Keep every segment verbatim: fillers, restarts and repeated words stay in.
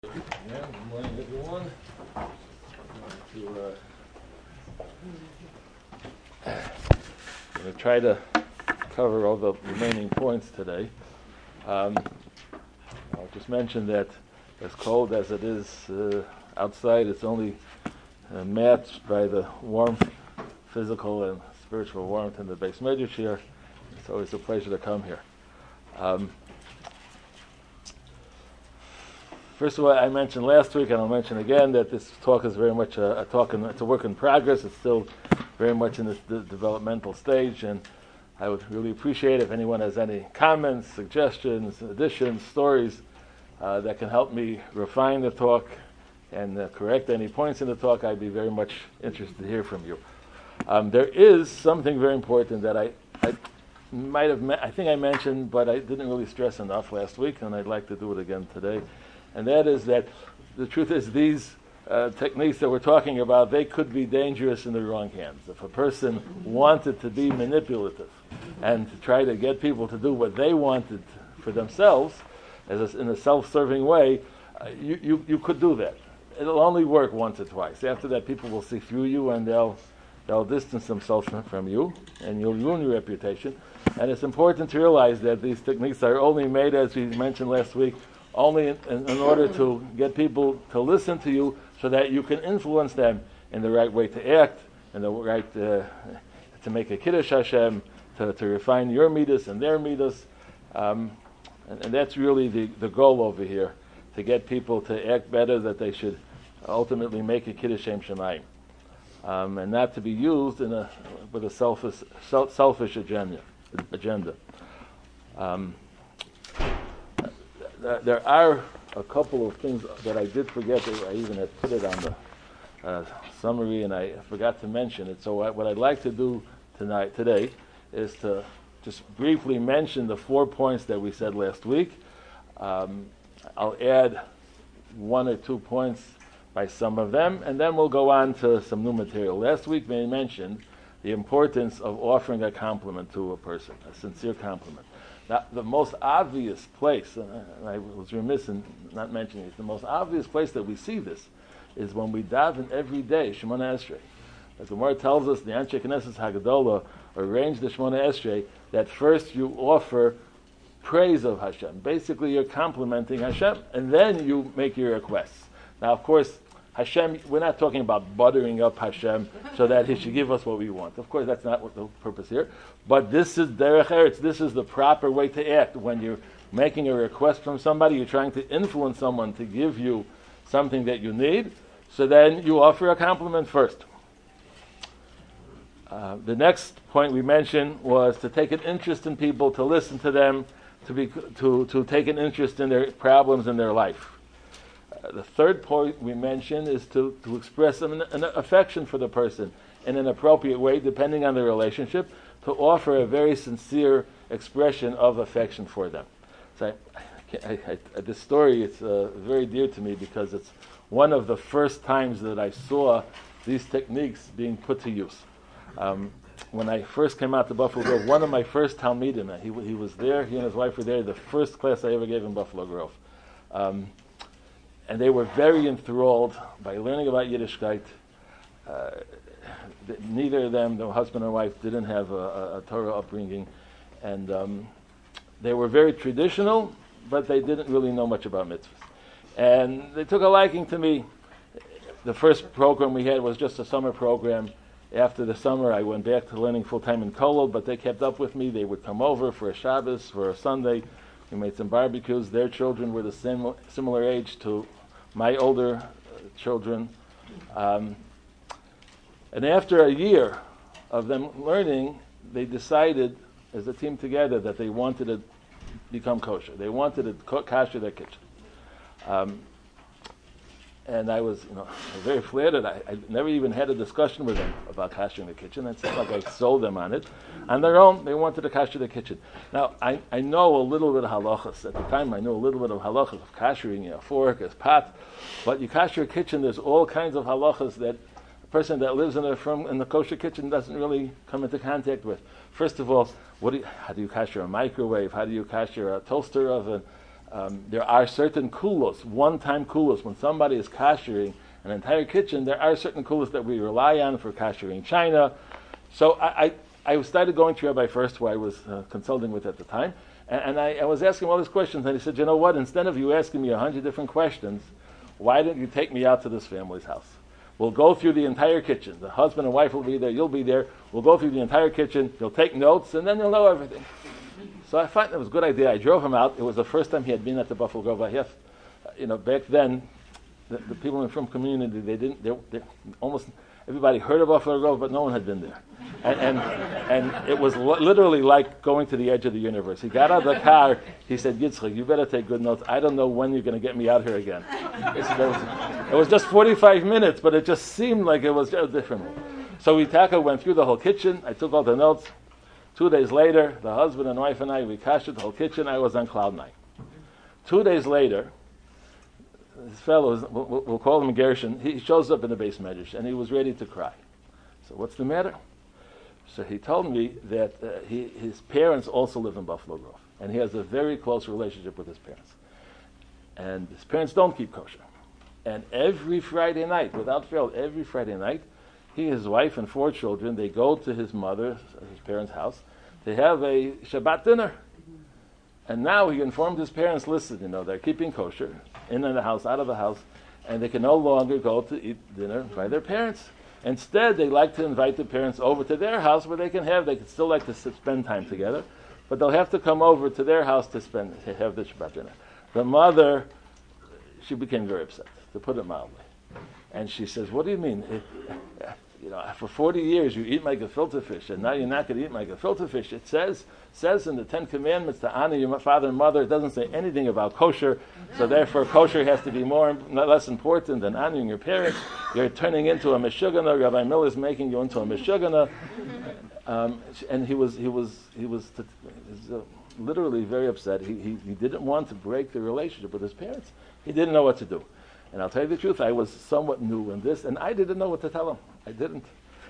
Yeah, good morning, everyone. To, uh, I'm going to try to cover all the remaining points today. Um, I'll just mention that as cold as it is uh, outside, it's only uh, matched by the warmth, physical and spiritual warmth in the Beis Medrash here. It's always a pleasure to come here. Um, First of all, I mentioned last week, and I'll mention again, that this talk is very much a, a talk, in, it's a work in progress. It's still very much in this de- developmental stage, and I would really appreciate if anyone has any comments, suggestions, additions, stories uh, that can help me refine the talk and uh, correct any points in the talk. I'd be very much interested to hear from you. Um, there is something very important that I, I might have, me- I think I mentioned, but I didn't really stress enough last week, and I'd like to do it again today. And that is that the truth is these uh, techniques that we're talking about, they could be dangerous in the wrong hands. If a person wanted to be manipulative and to try to get people to do what they wanted for themselves, as a, in a self-serving way, uh, you, you, you could do that. It'll only work once or twice. After that, people will see through you and they'll, they'll distance themselves from, from you, and you'll ruin your reputation. And it's important to realize that these techniques are only made, as we mentioned last week, only in, in, in order to get people to listen to you so that you can influence them in the right way to act, in the right uh, to make a Kiddush Hashem, to, to refine your midas and their midas. Um, and, and that's really the, the goal over here, to get people to act better, that they should ultimately make a Kiddush Shem Shemayim. Um, and not to be used in a, with a selfish, self, selfish agenda. agenda. Um, There are a couple of things that I did forget. That I even had put it on the uh, summary, and I forgot to mention it. So I, what I'd like to do tonight, today, is to just briefly mention the four points that we said last week. Um, I'll add one or two points by some of them, and then we'll go on to some new material. Last week we mentioned the importance of offering a compliment to a person, a sincere compliment. Now, the most obvious place, and I was remiss in not mentioning it, the most obvious place that we see this is when we daven every day, Shemona Esrei. The Gemara tells us, the Anshe Knesset Hagadola arranged the Shemona Esrei, that first you offer praise of Hashem. Basically, you're complimenting Hashem, and then you make your requests. Now, of course, Hashem, we're not talking about buttering up Hashem so that He should give us what we want. Of course, that's not what the purpose here. But this is derech eretz. This is the proper way to act. When you're making a request from somebody, you're trying to influence someone to give you something that you need. So then you offer a compliment first. Uh, the next point we mentioned was to take an interest in people, to listen to them, to be to to take an interest in their problems in their life. Uh, the third point we mentioned is to, to express an, an affection for the person in an appropriate way, depending on the relationship, to offer a very sincere expression of affection for them. So I, I, I, this story is uh, very dear to me because it's one of the first times that I saw these techniques being put to use. Um, when I first came out to Buffalo Grove, one of my first Talmidim, he, he was there, he and his wife were there, the first class I ever gave in Buffalo Grove. Um, And they were very enthralled by learning about Yiddishkeit. Uh, neither of them, the husband and wife, didn't have a, a, a Torah upbringing. And um, they were very traditional, but they didn't really know much about mitzvahs. And they took a liking to me. The first program we had was just a summer program. After the summer, I went back to learning full-time in Kollel, but they kept up with me. They would come over for a Shabbos, for a Sunday. We made some barbecues. Their children were the same, similar age to my older uh, children. Um, and after a year of them learning, they decided as a team together that they wanted to become kosher. They wanted to co- kosher their kitchen. Um, and I was, you know, very flattered. I, I never even had a discussion with them about koshering the kitchen. It's not like I sold them on it. On their own, they wanted to kosher the kitchen. Now, I, I know a little bit of halachas. At the time, I knew a little bit of halachas of koshering, you know, fork, as pot. But you kosher a kitchen, there's all kinds of halachas that a person that lives in a firm, in the kosher kitchen doesn't really come into contact with. First of all, what do you, how do you kosher a microwave? How do you kosher a toaster oven? Um, there are certain kulos, one-time kulos. When somebody is kashering an entire kitchen, there are certain kulos that we rely on for kashering china. So I, I, I started going to Rabbi First, who I was uh, consulting with at the time, and, and I, I was asking all these questions, and he said, you know what, instead of you asking me a hundred different questions, why don't you take me out to this family's house? We'll go through the entire kitchen. The husband and wife will be there, you'll be there. We'll go through the entire kitchen, you'll take notes, and then you'll know everything. So I thought it was a good idea. I drove him out. It was the first time he had been at the Buffalo Grove I F. Uh, you know, back then, the, the people in the Frum community, they didn't, they, they almost, everybody heard of Buffalo Grove, but no one had been there. And and, and it was li- literally like going to the edge of the universe. He got out of the car, he said, Yitzchak, you better take good notes. I don't know when you're going to get me out here again. It was, it was just forty-five minutes, but it just seemed like it was just different. So we taka went through the whole kitchen. I took all the notes. Two days later, the husband and wife and I, we kashed the whole kitchen. I was on cloud nine. Two days later, this fellow, we'll, we'll call him Gershon, he shows up in the base medrash, and he was ready to cry. So what's the matter? So he told me that uh, he, his parents also live in Buffalo Grove, and he has a very close relationship with his parents. And his parents don't keep kosher. And every Friday night, without fail, every Friday night, he, his wife, and four children, they go to his mother, his parents' house, to have a Shabbat dinner. And now he informed his parents, listen, you know, they're keeping kosher, in the house, out of the house, and they can no longer go to eat dinner by their parents. Instead, they like to invite the parents over to their house where they can have, they can still like to sit, spend time together, but they'll have to come over to their house to spend, to have the Shabbat dinner. The mother, she became very upset, to put it mildly. And she says, what do you mean? It, you know, for forty years you eat my gefilte fish, and now you're not going to eat my gefilte fish. It says says in the Ten Commandments to honor your father and mother. It doesn't say anything about kosher, so therefore kosher has to be more, not less important than honoring your parents. You're turning into a meshugana. Rabbi Miller is making you into a meshugana. Um, and he was he was he was, t- he was uh, literally very upset. He, he he didn't want to break the relationship with his parents. He didn't know what to do. And I'll tell you the truth, I was somewhat new in this, and I didn't know what to tell him. I didn't.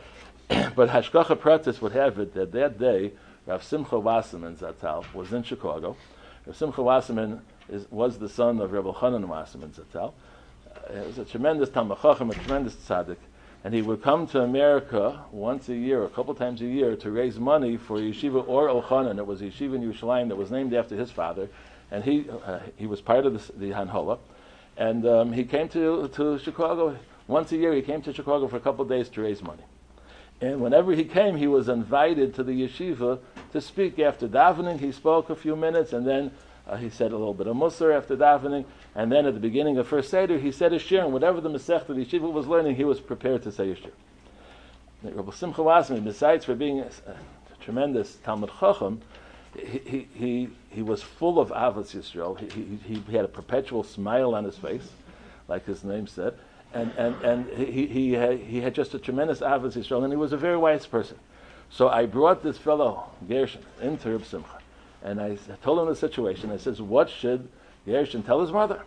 But Hashgacha Pratis would have it that that day, Rav Simcha Wasserman Zatzal was in Chicago. Rav Simcha Wasserman is, was the son of Rebbe Chanan Wasserman Zatzal. Uh, he was a tremendous Talmid Chacham, a tremendous tzaddik, and he would come to America once a year, a couple times a year, to raise money for Yeshiva Or Elchanan. It was a yeshiva in Yerushalayim that was named after his father, and he uh, he was part of the, the Hanhola. And um, he came to, to Chicago once a year. He came to Chicago for a couple of days to raise money. And whenever he came, he was invited to the yeshiva to speak. After davening, he spoke a few minutes, and then uh, he said a little bit of Musar after davening. And then at the beginning of first Seder, he said a shir, and whatever the Masechta the yeshiva was learning, he was prepared to say a shir. Rabbi Simcha Wasserman, besides for being a, a tremendous Talmid Chacham, He, he he he was full of Avos Yisrael. He, he he had a perpetual smile on his face, like his name said, and and and he he had, he had just a tremendous Avos Yisrael, and he was a very wise person. So I brought this fellow Gershon into Reb Simcha, and I told him the situation. I says, what should Gershon tell his mother?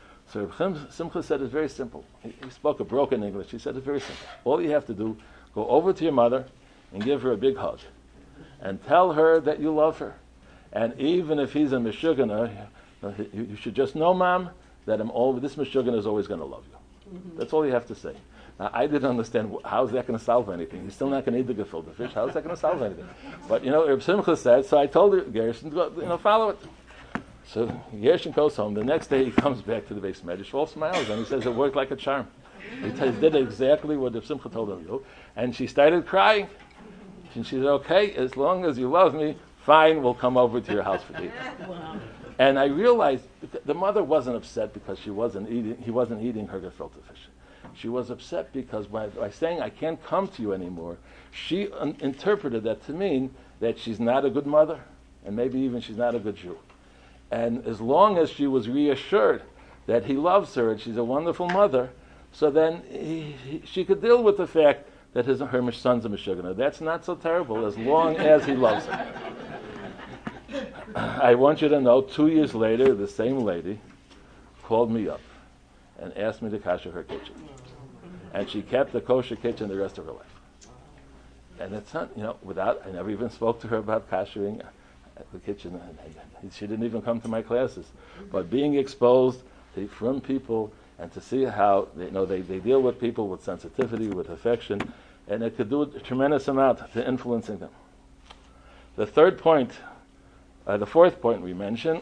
So Reb Simcha said it's very simple. He, he spoke a broken English. He said it's very simple. All you have to do, go over to your mother and give her a big hug. And tell her that you love her. And even if he's a Meshugana, you should just know, Mom, that I'm all, this Meshugana is always going to love you. Mm-hmm. That's all you have to say. Now, I didn't understand, how is that going to solve anything? He's still not going to eat the gefilte fish. How is that going to solve anything? But, you know, Reb Simcha said, so I told her, Gershon, you know, follow it. So Gershon goes home. The next day he comes back to the base medrash, all smiles, and he says it worked like a charm. He t- did exactly what Reb Simcha told him to do. And she started crying. And she said, okay, as long as you love me, fine, we'll come over to your house for dinner. Wow. And I realized the mother wasn't upset because she wasn't eating, he wasn't eating her gefilte fish. She was upset because by, by saying, I can't come to you anymore, she un- interpreted that to mean that she's not a good mother, and maybe even she's not a good Jew. And as long as she was reassured that he loves her and she's a wonderful mother, so then he, he, she could deal with the fact that his, her son's a Meshugana. That's not so terrible as long as he loves her. I want you to know, two years later, the same lady called me up and asked me to kasher her kitchen. And she kept the kosher kitchen the rest of her life. And it's not, you know, without, I never even spoke to her about kashering. at the kitchen. She didn't even come to my classes. But being exposed to, from people and to see how they, you know, they, they deal with people with sensitivity, with affection, and it could do a tremendous amount to influencing them. The third point, uh, the fourth point we mentioned,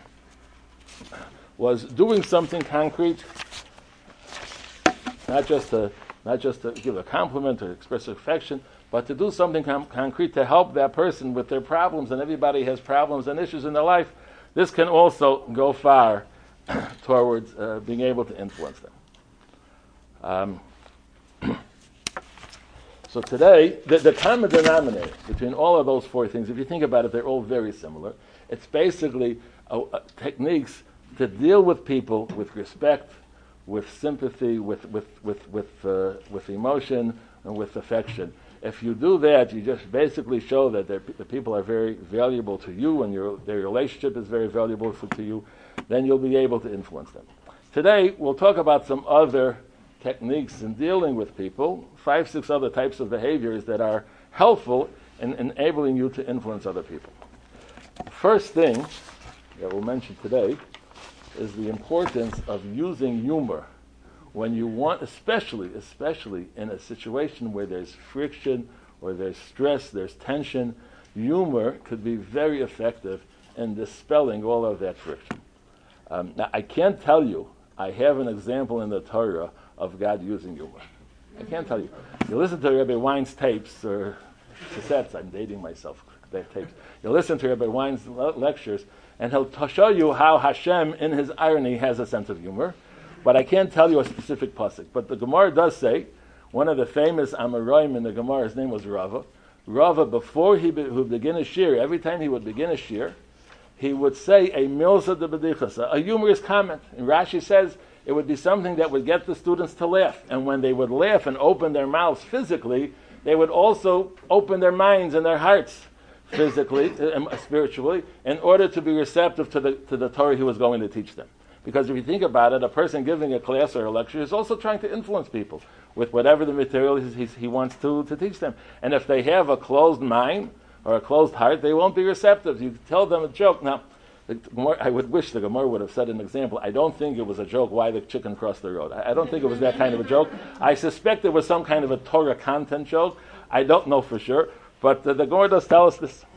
was doing something concrete, not just to not just to give a compliment or express affection, but to do something com- concrete to help that person with their problems. And everybody has problems and issues in their life. This can also go far towards uh, being able to influence them. Um, so today, the, the common denominator between all of those four things, if you think about it, they're all very similar. It's basically uh, uh, techniques to deal with people with respect, with sympathy, with with with with uh, with emotion, and with affection. If you do that, you just basically show that the people are very valuable to you, and your their relationship is very valuable for, to you. Then you'll be able to influence them. Today, we'll talk about some other techniques in dealing with people, five, six other types of behaviors that are helpful in enabling you to influence other people. The first thing that we'll mention today is the importance of using humor when you want, especially, especially in a situation where there's friction or there's stress, there's tension. Humor could be very effective in dispelling all of that friction. Um, now, I can't tell you, I have an example in the Torah of God using humor. I can't tell you. You listen to Rabbi Wein's tapes or cassettes, I'm dating myself, their tapes. You listen to Rabbi Wein's le- lectures, and he'll t- show you how Hashem, in his irony, has a sense of humor. But I can't tell you a specific pasuk. But the Gemara does say, one of the famous Amoraim in the Gemara, his name was Rava. Rava, before he be, would begin a shir, every time he would begin a shir, he would say a milza de bedichas, a humorous comment. And Rashi says it would be something that would get the students to laugh. And when they would laugh and open their mouths physically, they would also open their minds and their hearts physically and spiritually in order to be receptive to the to the Torah he was going to teach them. Because if you think about it, a person giving a class or a lecture is also trying to influence people with whatever the material he, he wants to, to teach them. And if they have a closed mind or a closed heart, they won't be receptive. You tell them a joke. Now, the Gemara, I would wish the Gemara would have said an example. I don't think it was a joke why the chicken crossed the road. I, I don't think it was that kind of a joke. I suspect it was some kind of a Torah content joke. I don't know for sure. But the, the Gemara does tell us this.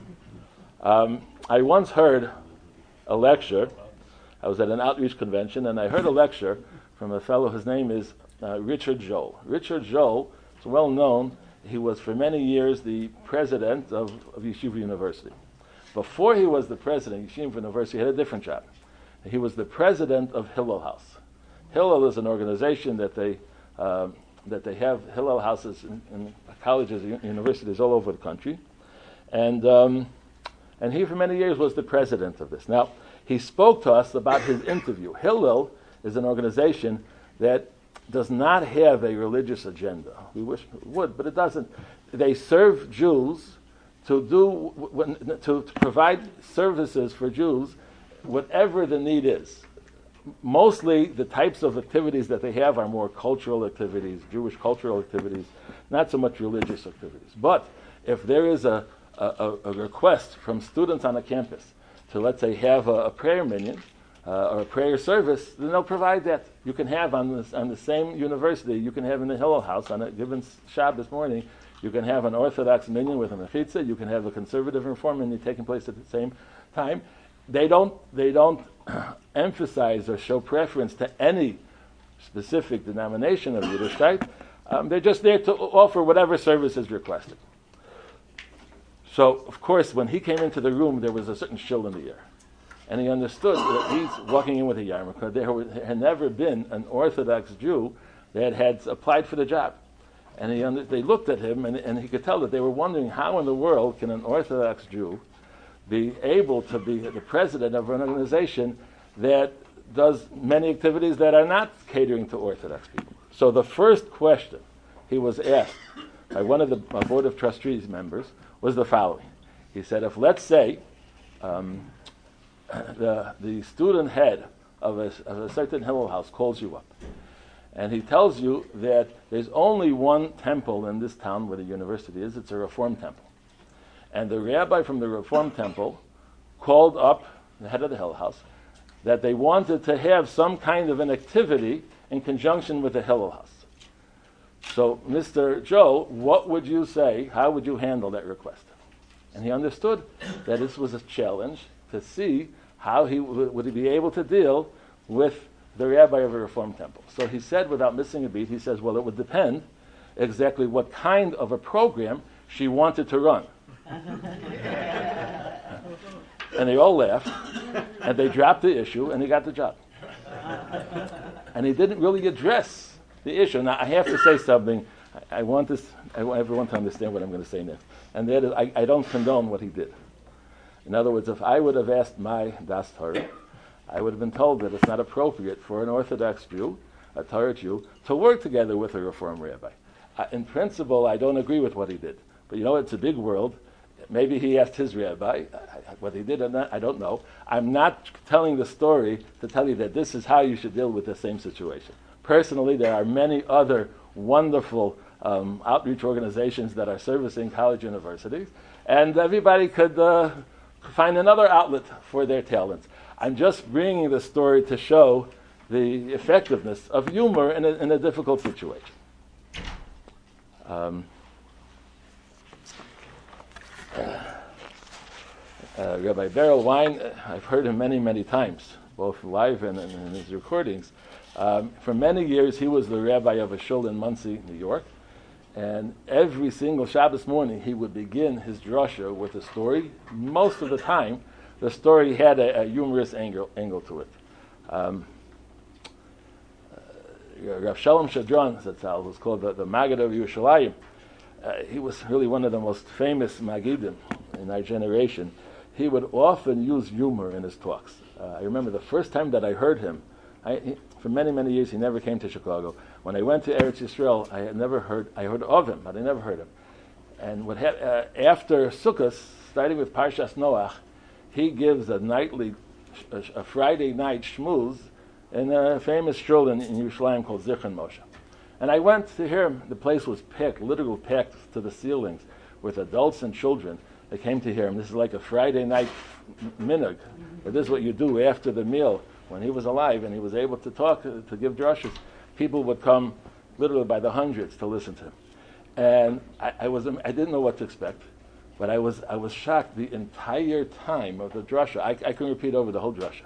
Um, I once heard a lecture. I was at an outreach convention, and I heard a lecture from a fellow. His name is uh, Richard Joel. Richard Joel is well known. He was for many years the president of, of Yeshiva University. Before he was the president of Yeshiva University, he had a different job. He was the president of Hillel House. Hillel is an organization that they um, that they have Hillel houses in, in colleges and universities all over the country, and um, and he for many years was the president of this. Now, he spoke to us about his interview. Hillel is an organization that does not have a religious agenda. We wish it would, but it doesn't. They serve Jews to do to, to provide services for Jews, whatever the need is. Mostly, the types of activities that they have are more cultural activities, Jewish cultural activities, not so much religious activities. But if there is a, a, a request from students on a campus to, let's say, have a, a prayer minyan uh, or a prayer service, then they'll provide that. You can have on, this, on the same university, you can have in the Hillel House on a given Shabbos morning, you can have an Orthodox minyan with a mechitza, you can have a conservative reform minyan taking place at the same time. They don't, they don't emphasize or show preference to any specific denomination of Yiddishkeit. Um, they're just there to offer whatever service is requested. So, of course, when he came into the room, there was a certain chill in the air. And he understood that he's walking in with a yarmulke. There had never been an Orthodox Jew that had applied for the job. And he under, they looked at him, and, and he could tell that they were wondering how in the world can an Orthodox Jew be able to be the president of an organization that does many activities that are not catering to Orthodox people. So the first question he was asked by one of the uh, Board of Trustees members was the following. He said, if let's say um, the, the student head of a, of a certain Hillel house calls you up, and he tells you that there's only one temple in this town where the university is, it's a Reform temple. And the rabbi from the Reform temple called up the head of the Hillel house that they wanted to have some kind of an activity in conjunction with the Hillel house. So, Mister Joe, what would you say? How would you handle that request? And he understood that this was a challenge to see how he w- would he be able to deal with the rabbi of a Reform temple. So he said, without missing a beat, he says, well, it would depend exactly what kind of a program she wanted to run. And they all laughed, and they dropped the issue, and he got the job. And he didn't really address the issue. Now, I have to say something. I, I want this. I want everyone to understand what I'm going to say next. And that is, I, I don't condone what he did. In other words, if I would have asked my Das Torah, I would have been told that it's not appropriate for an Orthodox Jew, a Torah Jew, to work together with a Reform rabbi. Uh, in principle, I don't agree with what he did. But you know, it's a big world. Maybe he asked his rabbi. What he did or not, I don't know. I'm not telling the story to tell you that this is how you should deal with the same situation. Personally, there are many other wonderful um, outreach organizations that are servicing college universities, and everybody could uh, find another outlet for their talents. I'm just bringing the story to show the effectiveness of humor in a, in a difficult situation. Um, Uh, Rabbi Beryl Wein, uh, I've heard him many, many times, both live and in, in his recordings. Um, for many years, he was the rabbi of a shul in Monsey, New York, and every single Shabbos morning, he would begin his drasha with a story. Most of the time, the story had a, a humorous angle, angle to it. Um, uh, Rav Shalom Shadron, Zatzal, was called the, the Maggid of Yerushalayim. Uh, he was really one of the most famous Magidim in our generation. He would often use humor in his talks. Uh, I remember the first time that I heard him, I, he, for many, many years he never came to Chicago. When I went to Eretz Yisrael, I had never heard, I heard of him, but I never heard him. And what ha- uh, after Sukkot, starting with Parshas Noach, he gives a nightly, a, a Friday night shmooze in a famous shul in, in Yerushalayim called Zichron Moshe. And I went to hear him. The place was packed, literally packed to the ceilings with adults and children. They came to hear him. This is like a Friday night minhag. But this is what you do after the meal. When he was alive and he was able to talk, to, to give drashas, people would come literally by the hundreds to listen to him. And I, I was I didn't know what to expect, but I was I was shocked the entire time of the drasha. I, I couldn't repeat over the whole drasha.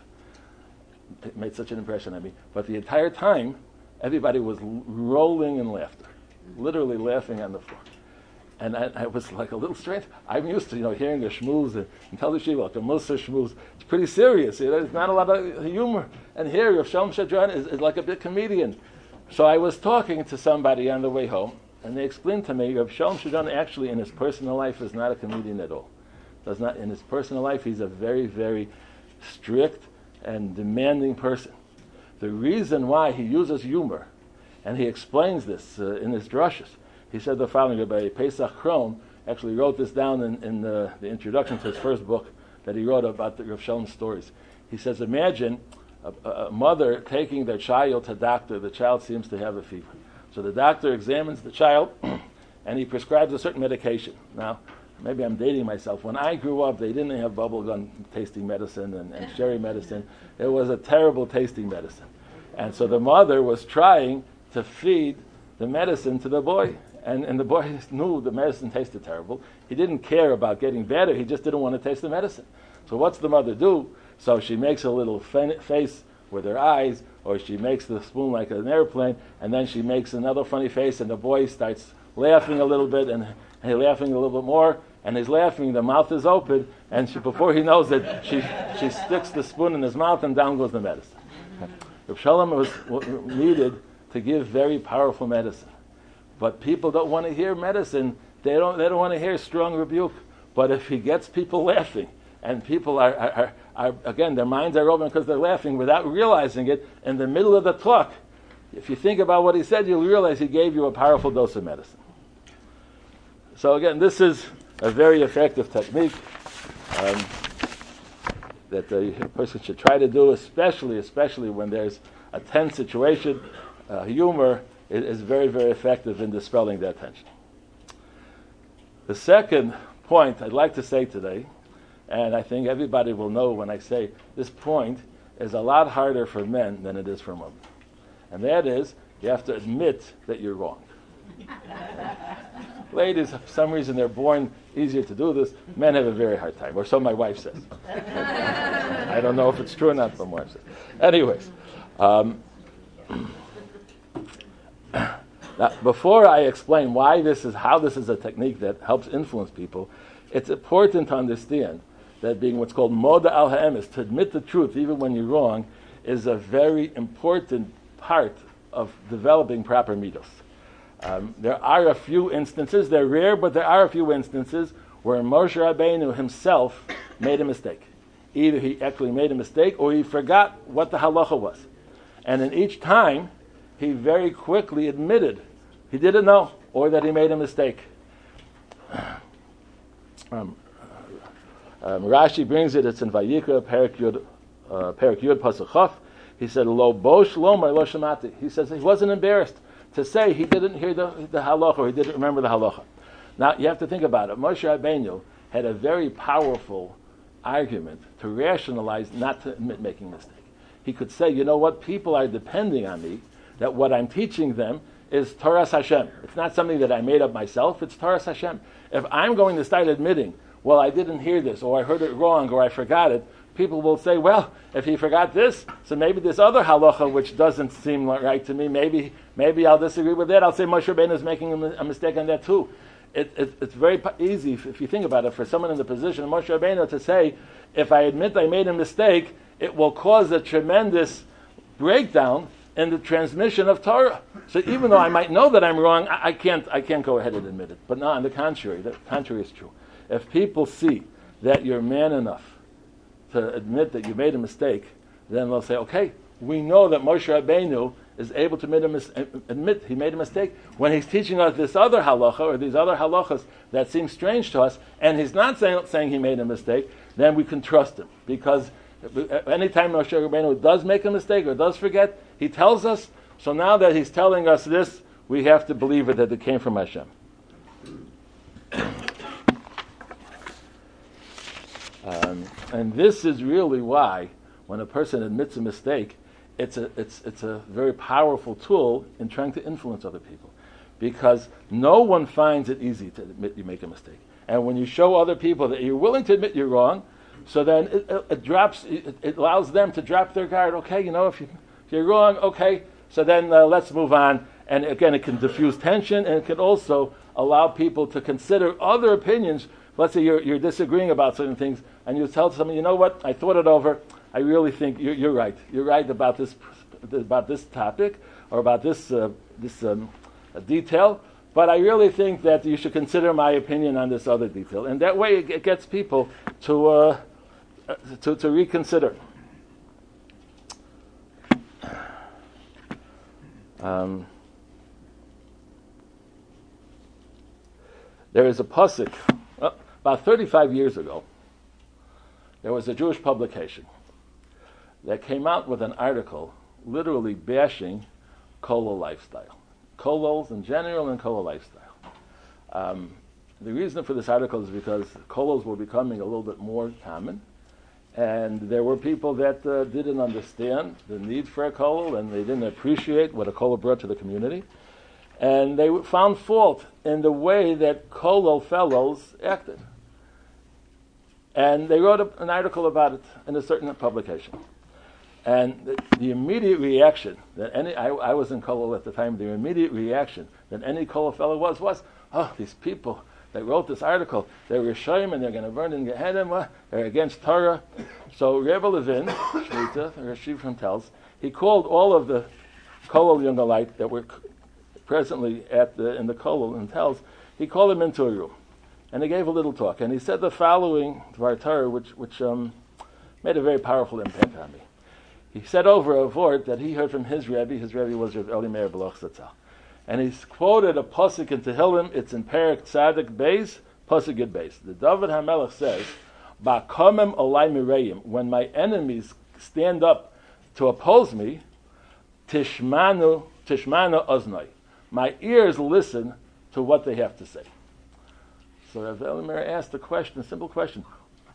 It made such an impression on me. But the entire time, everybody was l- rolling in laughter, literally laughing on the floor. And I, I was like a little strange. I'm used to, you know, hearing the shmooze and, and tell the shiva, like a Musa shmooze. It's pretty serious. You know, there's not a lot of humor. And here, Rav Shalom Shadron is, is like a bit comedian. So I was talking to somebody on the way home, and they explained to me, Rav Shalom Shadron actually in his personal life is not a comedian at all. Does not in his personal life, he's a very, very strict and demanding person. The reason why he uses humor, and he explains this uh, in his drashas. He said the following: Rabbi Pesach Kron actually wrote this down in, in the, the introduction to his first book that he wrote about the Rav Shalom stories. He says, imagine a, a mother taking their child to doctor. The child seems to have a fever. So the doctor examines the child, and he prescribes a certain medication. Now, maybe I'm dating myself. When I grew up, they didn't have bubblegum tasting medicine and, and sherry medicine. It was a terrible tasting medicine. And so the mother was trying to feed the medicine to the boy. And, and the boy knew the medicine tasted terrible. He didn't care about getting better. He just didn't want to taste the medicine. So what's the mother do? So she makes a little fa- face with her eyes, or she makes the spoon like an airplane, and then she makes another funny face, and the boy starts laughing a little bit, and, and he's laughing a little bit more, and he's laughing, the mouth is open, and she, before he knows it, she, she sticks the spoon in his mouth, and down goes the medicine. Rav Shalom was needed to give very powerful medicine. But people don't want to hear medicine. They don't. They don't want to hear strong rebuke. But if he gets people laughing, and people are, are, are, are again, their minds are open because they're laughing without realizing it, in the middle of the talk, if you think about what he said, you'll realize he gave you a powerful dose of medicine. So again, this is a very effective technique um, that a person should try to do, especially, especially when there's a tense situation. Uh, humor is very, very effective in dispelling that tension. The second point I'd like to say today, And I think everybody will know when I say this point is a lot harder for men than it is for women. And that is, you have to admit that you're wrong. Ladies, for some reason, they're born easier to do this. Men have a very hard time, or so my wife says. I don't know if it's true or not, but my wife says. Anyways, um, now, before I explain why this is, how this is a technique that helps influence people, it's important to understand that being what's called moda al ha'emes, to admit the truth even when you're wrong, is a very important part of developing proper midos. Um, there are a few instances, they're rare, but there are a few instances where Moshe Rabbeinu himself made a mistake. Either he actually made a mistake or he forgot what the halacha was. And in each time, he very quickly admitted he didn't know or that he made a mistake. Um, um, Rashi brings it, it's in Vayikra, Perek Yud, uh, Perek Yud Pasuk Chaf. He said, Lo bosh lomar lo shamati. He says he wasn't embarrassed to say he didn't hear the, the halacha or he didn't remember the halacha. Now, you have to think about it. Moshe Rabbeinu had a very powerful argument to rationalize not to admit making a mistake. He could say, you know what, people are depending on me, that what I'm teaching them is Torah Hashem. It's not something that I made up myself, it's Torah Hashem. If I'm going to start admitting, well, I didn't hear this, or I heard it wrong, or I forgot it, people will say, well, if he forgot this, so maybe this other halacha, which doesn't seem right to me, maybe maybe I'll disagree with that. I'll say Moshe Rabbeinu is making a, a mistake on that too. It, it, it's very easy, if, if you think about it, for someone in the position of Moshe Rabbeinu to say, if I admit I made a mistake, it will cause a tremendous breakdown in the transmission of Torah. So even though I might know that I'm wrong, I, I can't I can't go ahead and admit it. But no, on the contrary, the contrary is true. If people see that you're man enough to admit that you made a mistake, then they'll say, okay, we know that Moshe Rabbeinu is able to admit, a mis- admit he made a mistake when he's teaching us this other halacha or these other halachas that seem strange to us, and he's not saying, saying he made a mistake, then we can trust him. Because anytime Moshe Rabbeinu does make a mistake or does forget, he tells us, so now that he's telling us this, we have to believe it that it came from Hashem. Um, and this is really why, when a person admits a mistake, it's a it's it's a very powerful tool in trying to influence other people, because no one finds it easy to admit you make a mistake. And when you show other people that you're willing to admit you're wrong, so then it, it, it drops. It, it allows them to drop their guard. Okay, you know, if, you, if you're wrong, okay, so then uh, let's move on. And again, it can diffuse tension, and it can also allow people to consider other opinions. Let's say you're, you're disagreeing about certain things, and you tell someone, you know what, I thought it over. I really think you're, you're right. You're right about this about this topic or about this uh, this um, detail. But I really think that you should consider my opinion on this other detail, and that way it, it gets people to uh, to to reconsider. Um, there is a pasuk. Well, about thirty-five years ago, there was a Jewish publication that came out with an article literally bashing kollel lifestyle. Kollels in general and kollel lifestyle. Um, the reason for this article is because kollels were becoming a little bit more common, and there were people that uh, didn't understand the need for a kollel, and they didn't appreciate what a kollel brought to the community, and they found fault in the way that kollel fellows acted. And they wrote a, an article about it in a certain publication. And the, the immediate reaction that any, I, I was in kollel at the time, the immediate reaction that any kollel fellow was, was, oh, these people that wrote this article, they're Rishoyim and they're going to burn in Gehenna, they're against Torah. So Rebbe Levin, Shlita, the Rashi from tells, he called all of the kollel Yungalite that were presently at the, in the kollel and tells, he called them into a room. And he gave a little talk, and he said the following Dvar Torah, which which um, made a very powerful impact on me. He said over a word that he heard from his Rebbe. His Rebbe was Rav Eli Meir Bloch Zatzal, and he's quoted a pasuk in Tehillim. It's in Perek Tzadik Beis, pasuk Yud Beis. The David HaMelech says, "Ba'komem olai mireim." When my enemies stand up to oppose me, tishmanu tishmanu oznai. My ears listen to what they have to say. So Rav Eli Meir asked a question, a simple question.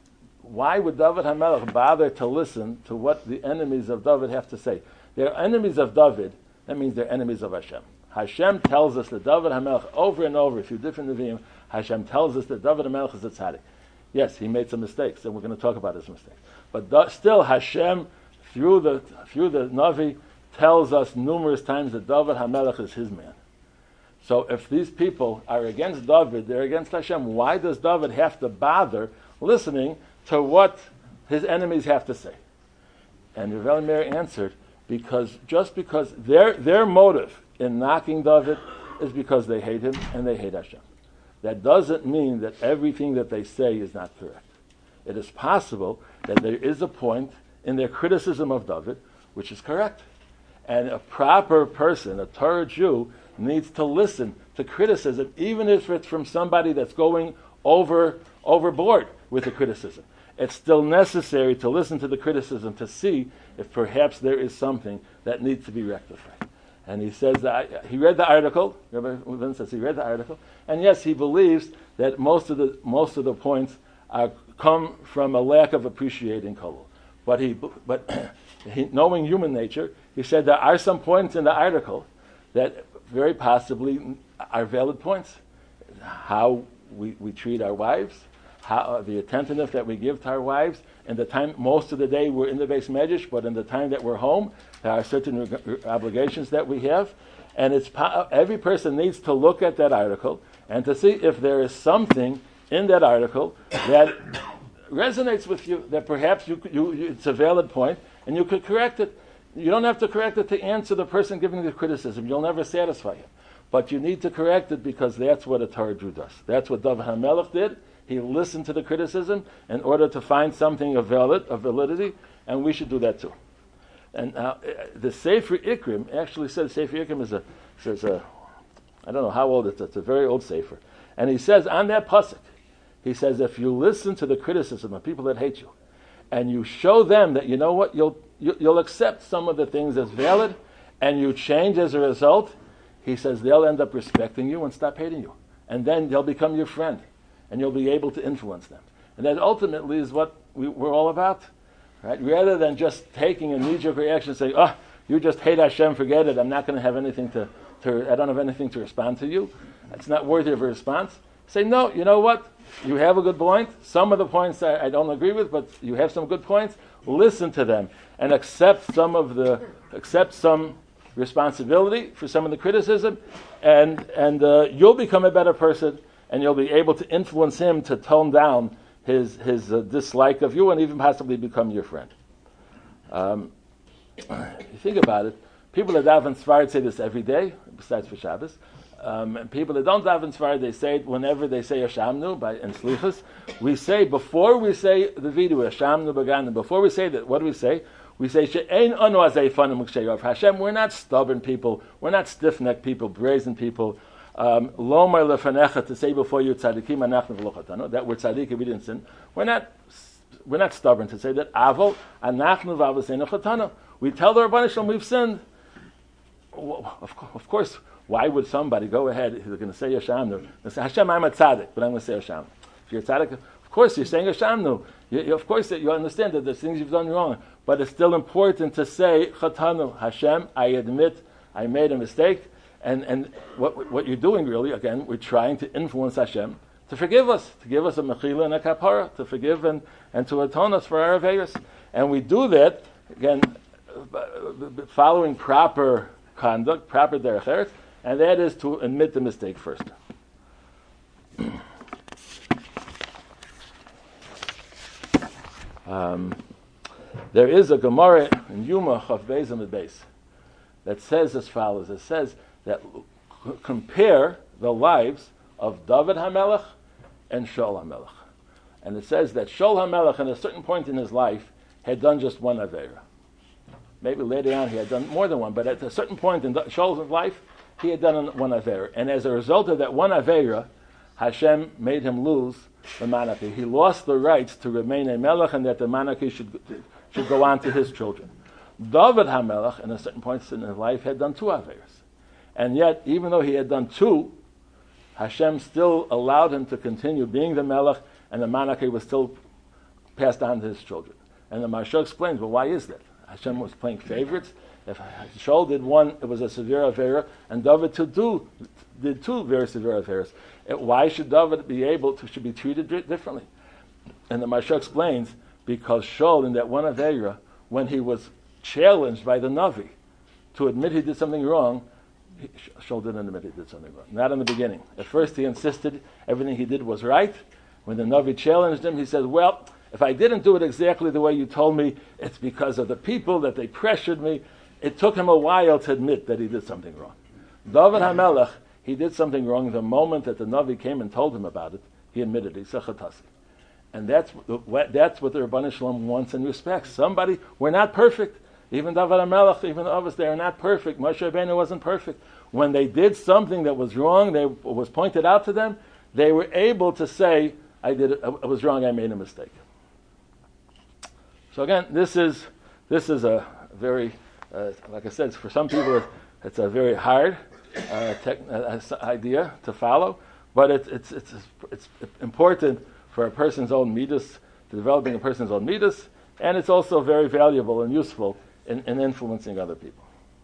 why would David HaMelech bother to listen to what the enemies of David have to say? They're enemies of David. That means they're enemies of Hashem. Hashem tells us that David HaMelech, over and over, through different Nevi'im, Hashem tells us that David HaMelech is a tzaddik. Yes, he made some mistakes, and we're going to talk about his mistakes. But th- still, Hashem, through the through the Navi, tells us numerous times that David HaMelech is his man. So if these people are against David, they're against Hashem, why does David have to bother listening to what his enemies have to say? And Rev Meir answered, because just because their their motive in knocking David is because they hate him and they hate Hashem. That doesn't mean that everything that they say is not correct. It is possible that there is a point in their criticism of David which is correct. And a proper person, a Torah Jew, needs to listen to criticism, even if it's from somebody that's going over overboard with the criticism. It's still necessary to listen to the criticism to see if perhaps there is something that needs to be rectified. And he says that he read the article. Rabbi Levin says he read the article, and yes, he believes that most of the most of the points are, come from a lack of appreciating Kolul. But he, but he, knowing human nature, he said there are some points in the article that very possibly are valid points. How we, we treat our wives, how uh, the attentiveness that we give to our wives, and the time most of the day we're in the Beis Medrash, but in the time that we're home, there are certain reg- obligations that we have, and it's po- every person needs to look at that article and to see if there is something in that article that resonates with you, that perhaps you, you, you it's a valid point, and you could correct it. You don't have to correct it to answer the person giving the criticism. You'll never satisfy him. But you need to correct it because that's what a Torah Jew does. That's what David HaMelech did. He listened to the criticism in order to find something of valid, of validity, and we should do that too. And now, uh, the Sefer Ikrim actually says, Sefer Ikrim is a, says a, I don't know how old it is, it's a very old Sefer. And he says on that pasuk, he says, if you listen to the criticism of people that hate you, and you show them that, you know what, you'll you, you'll accept some of the things as valid, and you change as a result, he says they'll end up respecting you and stop hating you. And then they'll become your friend, and you'll be able to influence them. And that ultimately is what we, we're all about. Right? Rather than just taking a knee-jerk reaction and saying, oh, you just hate Hashem, forget it, I'm not going to have anything to, to, I don't have anything to respond to you. It's not worthy of a response. Say, no, you know what? You have a good point. Some of the points I, I don't agree with, but you have some good points. Listen to them and accept some of the, accept some responsibility for some of the criticism, and and uh, you'll become a better person, and you'll be able to influence him to tone down his his uh, dislike of you, and even possibly become your friend. Um, you think about it. People that daven Sfarad say this every day, besides for Shabbos. Um, and people that don't daven Sfarad, they say it whenever they say Hashamnu by in Slichus. We say before we say the vidu Hashamnu B'Ganim. Before we say that, what do we say? We say She'ein anu azei fanim u'ksheyav. Hashem, we're not stubborn people. We're not stiff-necked people, brazen people. Lomar lefanecha, to say before you tzadikim anachnu v'lo chatanu, that we're tzadikim, we didn't sin. We're not we're not stubborn to say that avol anachnu v'avoseinu chatanu. We tell the Rabbanei Shalom we've sinned. Of, of course, why would somebody go ahead, they're going to say Hashamnu, they say, Hashem, I'm a tzaddik, but I'm going to say Hashamnu. If you're a tzaddik, of course you're saying Hashamnu. You, you, of course you understand that there's things you've done wrong, but it's still important to say Chatanu, Hashem, I admit I made a mistake, and, and what what you're doing really, again, we're trying to influence Hashem to forgive us, to give us a mechila and a kapara, to forgive and, and to atone us for our aveiros. And we do that, again, following proper conduct, proper derech eretz, and that is to admit the mistake first. um, there is a Gemara in Yuma Chav Beis Amud Beis that says as follows. It says that c- compare the lives of David HaMelech and Shaul HaMelech. And it says that Shaul HaMelech, at a certain point in his life, had done just one Aveira. Maybe later on he had done more than one, but at a certain point in Shaul's life, he had done one Aveira. And as a result of that one Aveira, Hashem made him lose the monarchy. He lost the rights to remain a Melech, and that the monarchy should, should go on to his children. David HaMelech, at a certain point in his life, had done two Aveiras. And yet, even though he had done two, Hashem still allowed him to continue being the Melech, and the monarchy was still passed on to his children. And the Maharsha explains, well, why is that? Hashem was playing favorites. If Shaul did one, it was a severe affair, and David to do, did two very severe affairs. Why should David be able to, should be treated differently? And the Maharsha explains, because Shaul, in that one affair, when he was challenged by the Navi to admit he did something wrong, he, Shaul didn't admit he did something wrong. Not in the beginning. At first he insisted everything he did was right. When the Navi challenged him, he said, well, if I didn't do it exactly the way you told me, it's because of the people, that they pressured me. It took him a while to admit that he did something wrong. David HaMelech, he did something wrong the moment that the Navi came and told him about it. He admitted it. He said chatasi. And that's what, that's what the Rebbeinu Shalom wants and respects. Somebody, we're not perfect. Even David HaMelech, even the others, they are not perfect. Moshe Rabbeinu wasn't perfect. When they did something that was wrong, they was pointed out to them, they were able to say, I did it, I was wrong, I made a mistake. So again, this is this is a very, uh, like I said, for some people it's, it's a very hard uh, tech, uh, idea to follow, but it, it's it's it's important for a person's own midas, to developing a person's own midas, and it's also very valuable and useful in, in influencing other people.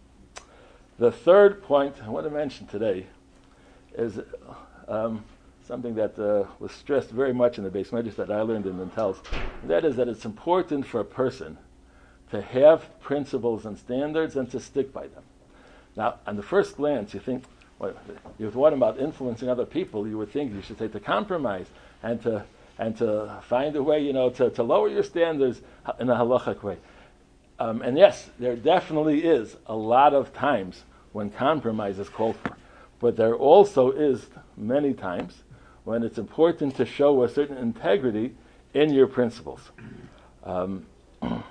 The third point I want to mention today is um, something that uh, was stressed very much in the Beis Medrash that I learned in Mentels. That is that it's important for a person to have principles and standards and to stick by them. Now, on the first glance, you think, well, you're talking about influencing other people, you would think you should say to compromise and to and to find a way, you know, to, to lower your standards in a halachic way. Um, and yes, there definitely is a lot of times when compromise is called for. But there also is many times when it's important to show a certain integrity in your principles. Um, Rav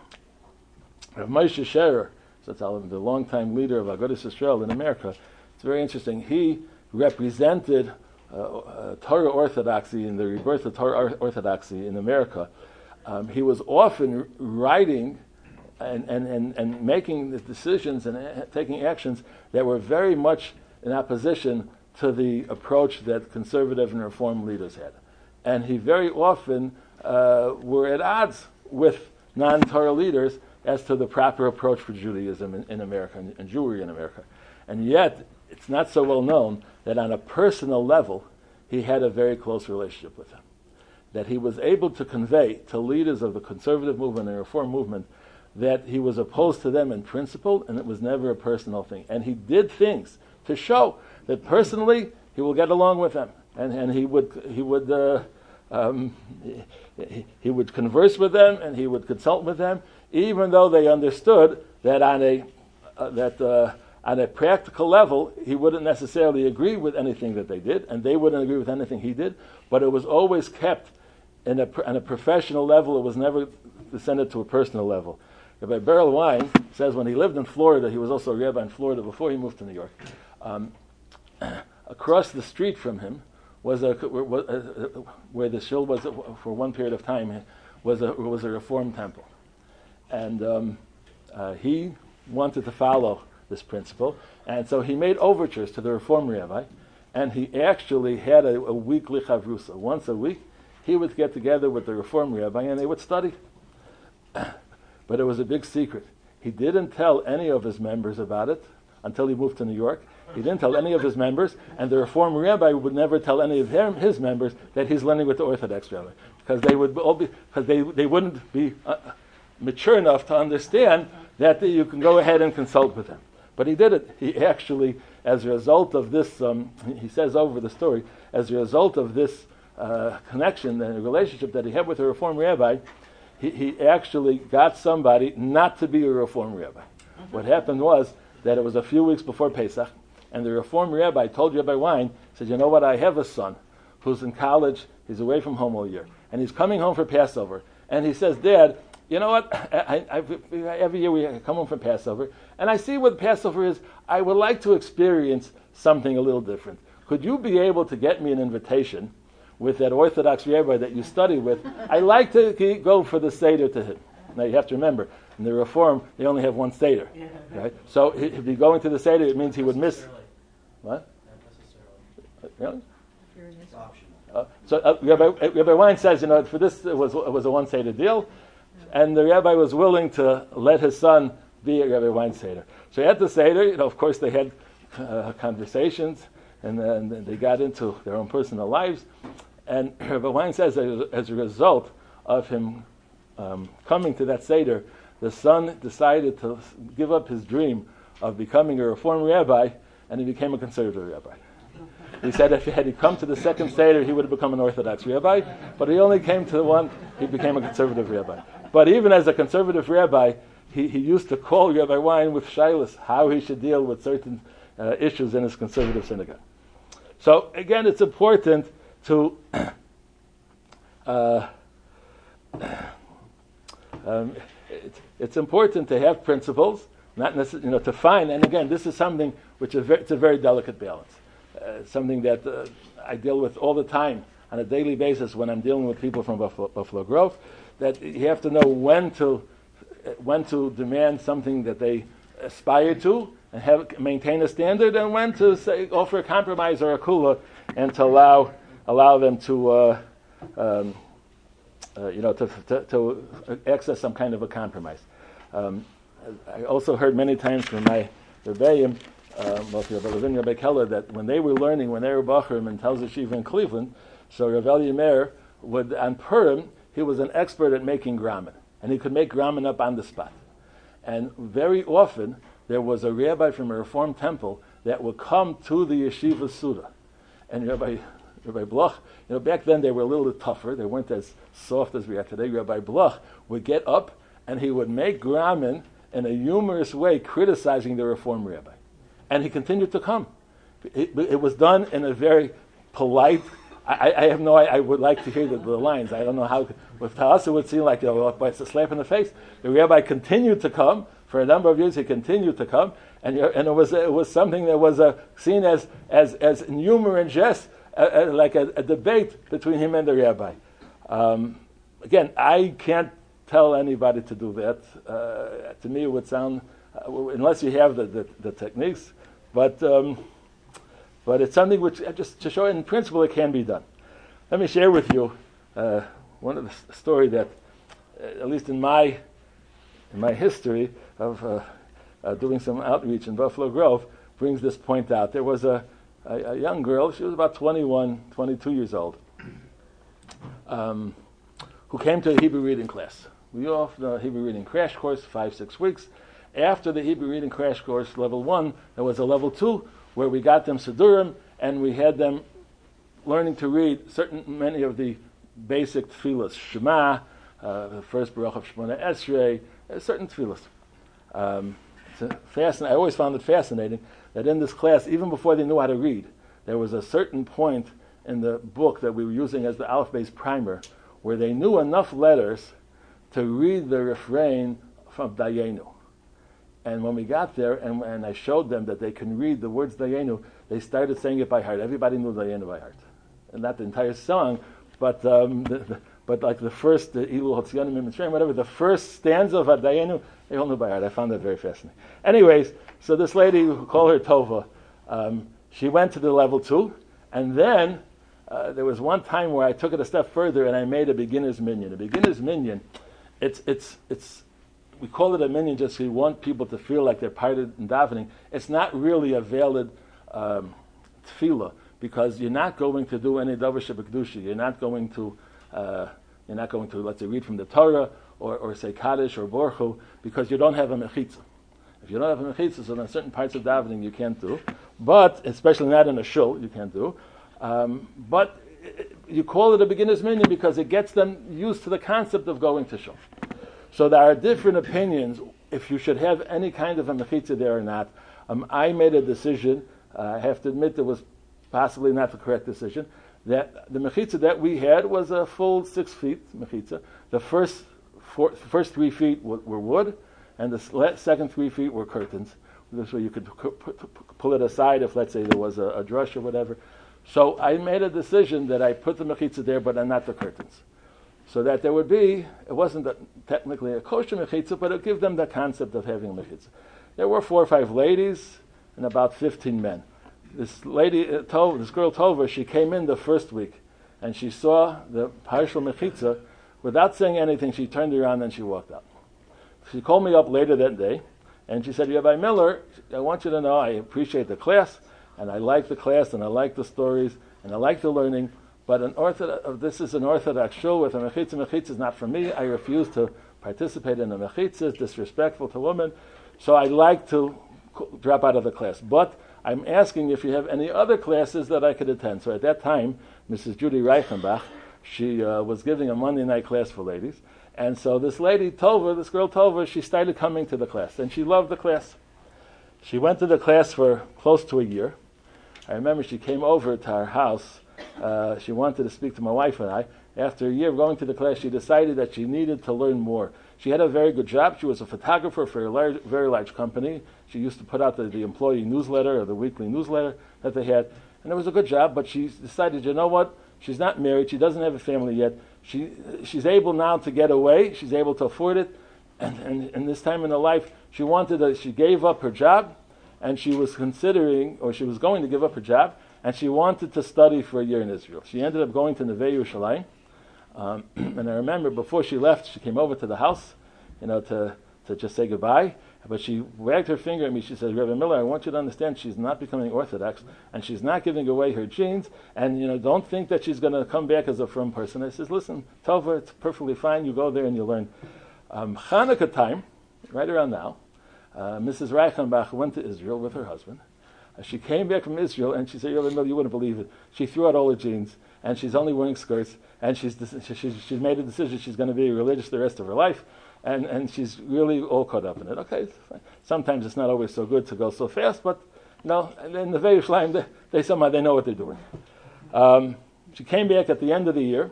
Moshe Sherer, the longtime leader of Agudas Yisrael in America, it's very interesting. He represented uh, uh, Torah orthodoxy in the rebirth of Torah orthodoxy in America. Um, he was often writing and, and, and, and making the decisions and uh, taking actions that were very much in opposition to the approach that conservative and reform leaders had. And he very often uh, were at odds with non-Torah leaders as to the proper approach for Judaism in, in America and, and Jewry in America. And yet, it's not so well known that on a personal level, he had a very close relationship with them. That he was able to convey to leaders of the conservative movement and reform movement that he was opposed to them in principle, and it was never a personal thing. And he did things to show that personally he will get along with them, and and he would he would uh, um, he, he would converse with them and he would consult with them, even though they understood that on a uh, that uh, on a practical level he wouldn't necessarily agree with anything that they did, and they wouldn't agree with anything he did. But it was always kept in a on a professional level. It was never descended to a personal level. Rabbi Beryl Wine says when he lived in Florida, he was also a rabbi in Florida before he moved to New York. Um, across the street from him was a was a, where the shul was a, for one period of time was a was a Reform temple, and um, uh, he wanted to follow this principle, and so he made overtures to the Reform rabbi, and he actually had a, a weekly chavrusa. Once a week, he would get together with the Reform rabbi and they would study. But it was a big secret. He didn't tell any of his members about it until he moved to New York. He didn't tell any of his members, and the Reform rabbi would never tell any of him, his members that he's learning with the Orthodox rabbi, because they would all be because they they wouldn't be uh, mature enough to understand that the, you can go ahead and consult with him. But he did it. He actually, as a result of this, um, he says over the story, as a result of this uh, connection and relationship that he had with the Reform rabbi, he, he actually got somebody not to be a Reform rabbi. Mm-hmm. What happened was that it was a few weeks before Pesach, and the Reform rabbi told Rabbi Wein, said, you know what, I have a son who's in college, he's away from home all year, and he's coming home for Passover. And he says, Dad, you know what, I, I, I, every year we come home from Passover, and I see what Passover is, I would like to experience something a little different. Could you be able to get me an invitation with that Orthodox rabbi that you study with? I like to go for the Seder to him. Now you have to remember, in the Reform, they only have one Seder, yeah. Right? So if he's going to the Seder, it means he would miss. What? Not necessarily. Really? It's optional. Uh, so uh, Rabbi, uh, Rabbi Wein says, you know, for this it was, it was a one Seder deal, and the rabbi was willing to let his son be a Rabbi Wein Seder. So at the Seder, you know, of course they had uh, conversations, and then they got into their own personal lives. And Rabbi Wein says that as a result of him um, coming to that Seder, the son decided to give up his dream of becoming a Reform rabbi, and he became a conservative rabbi. He said if he had he come to the second Seder, he would have become an Orthodox rabbi, but he only came to the one, he became a conservative rabbi. But even as a conservative rabbi, he, he used to call Rabbi Wein with shilas, how he should deal with certain uh, issues in his conservative synagogue. So again, it's important to uh, um, it, it's important to have principles, not necessarily, you know, to find. And again, this is something which is very, it's a very delicate balance. Uh, something that uh, I deal with all the time on a daily basis when I'm dealing with people from Buffalo, Buffalo Grove. That you have to know when to when to demand something that they aspire to and have maintain a standard, and when to say offer a compromise or a kula, and to allow allow them to uh, um, uh, you know to, to to access some kind of a compromise. Um, I also heard many times from my rebbeim, uh, mostly Rabbi Levin, Rabbi Keller, that when they were learning, when they were Bachrim in Tel Yeshiva in Cleveland, so Rav Elie Meir would on Purim, he was an expert at making gramen, and he could make gramen up on the spot. And very often there was a rabbi from a Reform temple that would come to the yeshiva suda, and Rabbi Rabbi Bloch, you know, back then they were a little bit tougher. They weren't as soft as we are today. Rabbi Bloch would get up and he would make gramen in a humorous way, criticizing the Reform rabbi, and he continued to come. It, it was done in a very polite. I, I have no. I, I would like to hear the, the lines. I don't know how. With Talas, it would seem like, you know, well, it's a slap in the face. The rabbi continued to come for a number of years. He continued to come, and and it was it was something that was uh, seen as as as in humor and jest, uh, uh, like a, a debate between him and the rabbi. Um, again, I can't tell anybody to do that. Uh, to me, it would sound uh, unless you have the the, the techniques, but. Um, But it's something which, uh, just to show in principle, it can be done. Let me share with you uh, one of the s- story that, uh, at least in my in my history of uh, uh, doing some outreach in Buffalo Grove, brings this point out. There was a, a, a young girl, she was about twenty-one, twenty-two years old, um, who came to a Hebrew reading class. We offered a Hebrew reading crash course, five, six weeks. After the Hebrew reading crash course, level one, there was a level two, where we got them Sidurim, and we had them learning to read certain, many of the basic tefillas, Shema, uh, the first Baruch of Shemona Esrei, uh, certain tefillas. Um, it's fascinating. I always found it fascinating that in this class, even before they knew how to read, there was a certain point in the book that we were using as the Aleph Beis primer, where they knew enough letters to read the refrain from Dayenu. And when we got there, and, and I showed them that they can read the words Dayenu, they started saying it by heart. Everybody knew Dayenu by heart, and not the entire song, but um, the, the, but like the first the Ilu Hotzianim Mitzrayim, whatever, the first stanza of Dayenu, they all knew by heart. I found that very fascinating. Anyways, so this lady, who call her Tova, um, she went to the level two, and then uh, there was one time where I took it a step further and I made a beginner's minyan. A beginner's minyan, it's it's it's. We call it a minyan just because we want people to feel like they're part of in davening. It's not really a valid um, tefillah, because you're not going to do any davar shebekdusha. You're not going to, uh, you're not going to, let's say, read from the Torah or, or say Kaddish or Borchu, because you don't have a mechitza. If you don't have a mechitza, so then certain parts of davening you can't do, but especially not in a shul you can't do. Um, but you call it a beginner's minyan because it gets them used to the concept of going to shul. So there are different opinions if you should have any kind of a mechitza there or not. Um, I made a decision, uh, I have to admit it was possibly not the correct decision, that the mechitza that we had was a full six feet mechitza. The first four, first three feet were, were wood, and the second three feet were curtains. This way you could pull it aside if, let's say, there was a, a drush or whatever. So I made a decision that I put the mechitza there, but not the curtains. So that there would be, it wasn't a, technically a kosher mechitza, but it would give them the concept of having a mechitza. There were four or five ladies and about fifteen men. This lady, uh, Tova, this girl Tova, she came in the first week, and she saw the partial mechitza. Without saying anything, she turned around and she walked out. She called me up later that day, and she said, Rabbi Miller, I want you to know I appreciate the class, and I like the class, and I like the stories, and I like the learning, but an orthodox, this is an Orthodox shul with a mechitza. Mechitza is not for me. I refuse to participate in a mechitza. It's disrespectful to women. So I'd like to drop out of the class. But I'm asking if you have any other classes that I could attend. So at that time, Missus Judy Reichenbach, she uh, was giving a Monday night class for ladies. And so this lady, Tova, this girl Tova, she started coming to the class. And she loved the class. She went to the class for close to a year. I remember she came over to our house. Uh, she wanted to speak to my wife and I. After a year of going to the class, she decided that she needed to learn more. She had a very good job. She was a photographer for a large, very large company. She used to put out the, the employee newsletter or the weekly newsletter that they had. And it was a good job, but she decided, you know what? She's not married. She doesn't have a family yet. She She's able now to get away. She's able to afford it. And, and, and this time in her life, she wanted to, she gave up her job, and she was considering, or she was going to give up her job, and she wanted to study for a year in Israel. She ended up going to Neve Yerushalayim. Um, and I remember before she left, she came over to the house, you know, to, to just say goodbye. But she wagged her finger at me. She said, Rabbi Miller, I want you to understand she's not becoming Orthodox, and she's not giving away her genes, and, you know, don't think that she's going to come back as a firm person. I says, listen, Tova, it's perfectly fine. You go there and you learn. Um, Hanukkah time, right around now, uh, Missus Reichenbach went to Israel with her husband. Uh, she came back from Israel, and she said, Rabbi Miller, you wouldn't believe it. She threw out all her jeans, and she's only wearing skirts, and she's she's, she's made a decision she's going to be religious the rest of her life, and, and she's really all caught up in it. Okay, sometimes it's not always so good to go so fast, but, you know, in the Neve Yerushalayim, they, they somehow they know what they're doing. Um, she came back at the end of the year.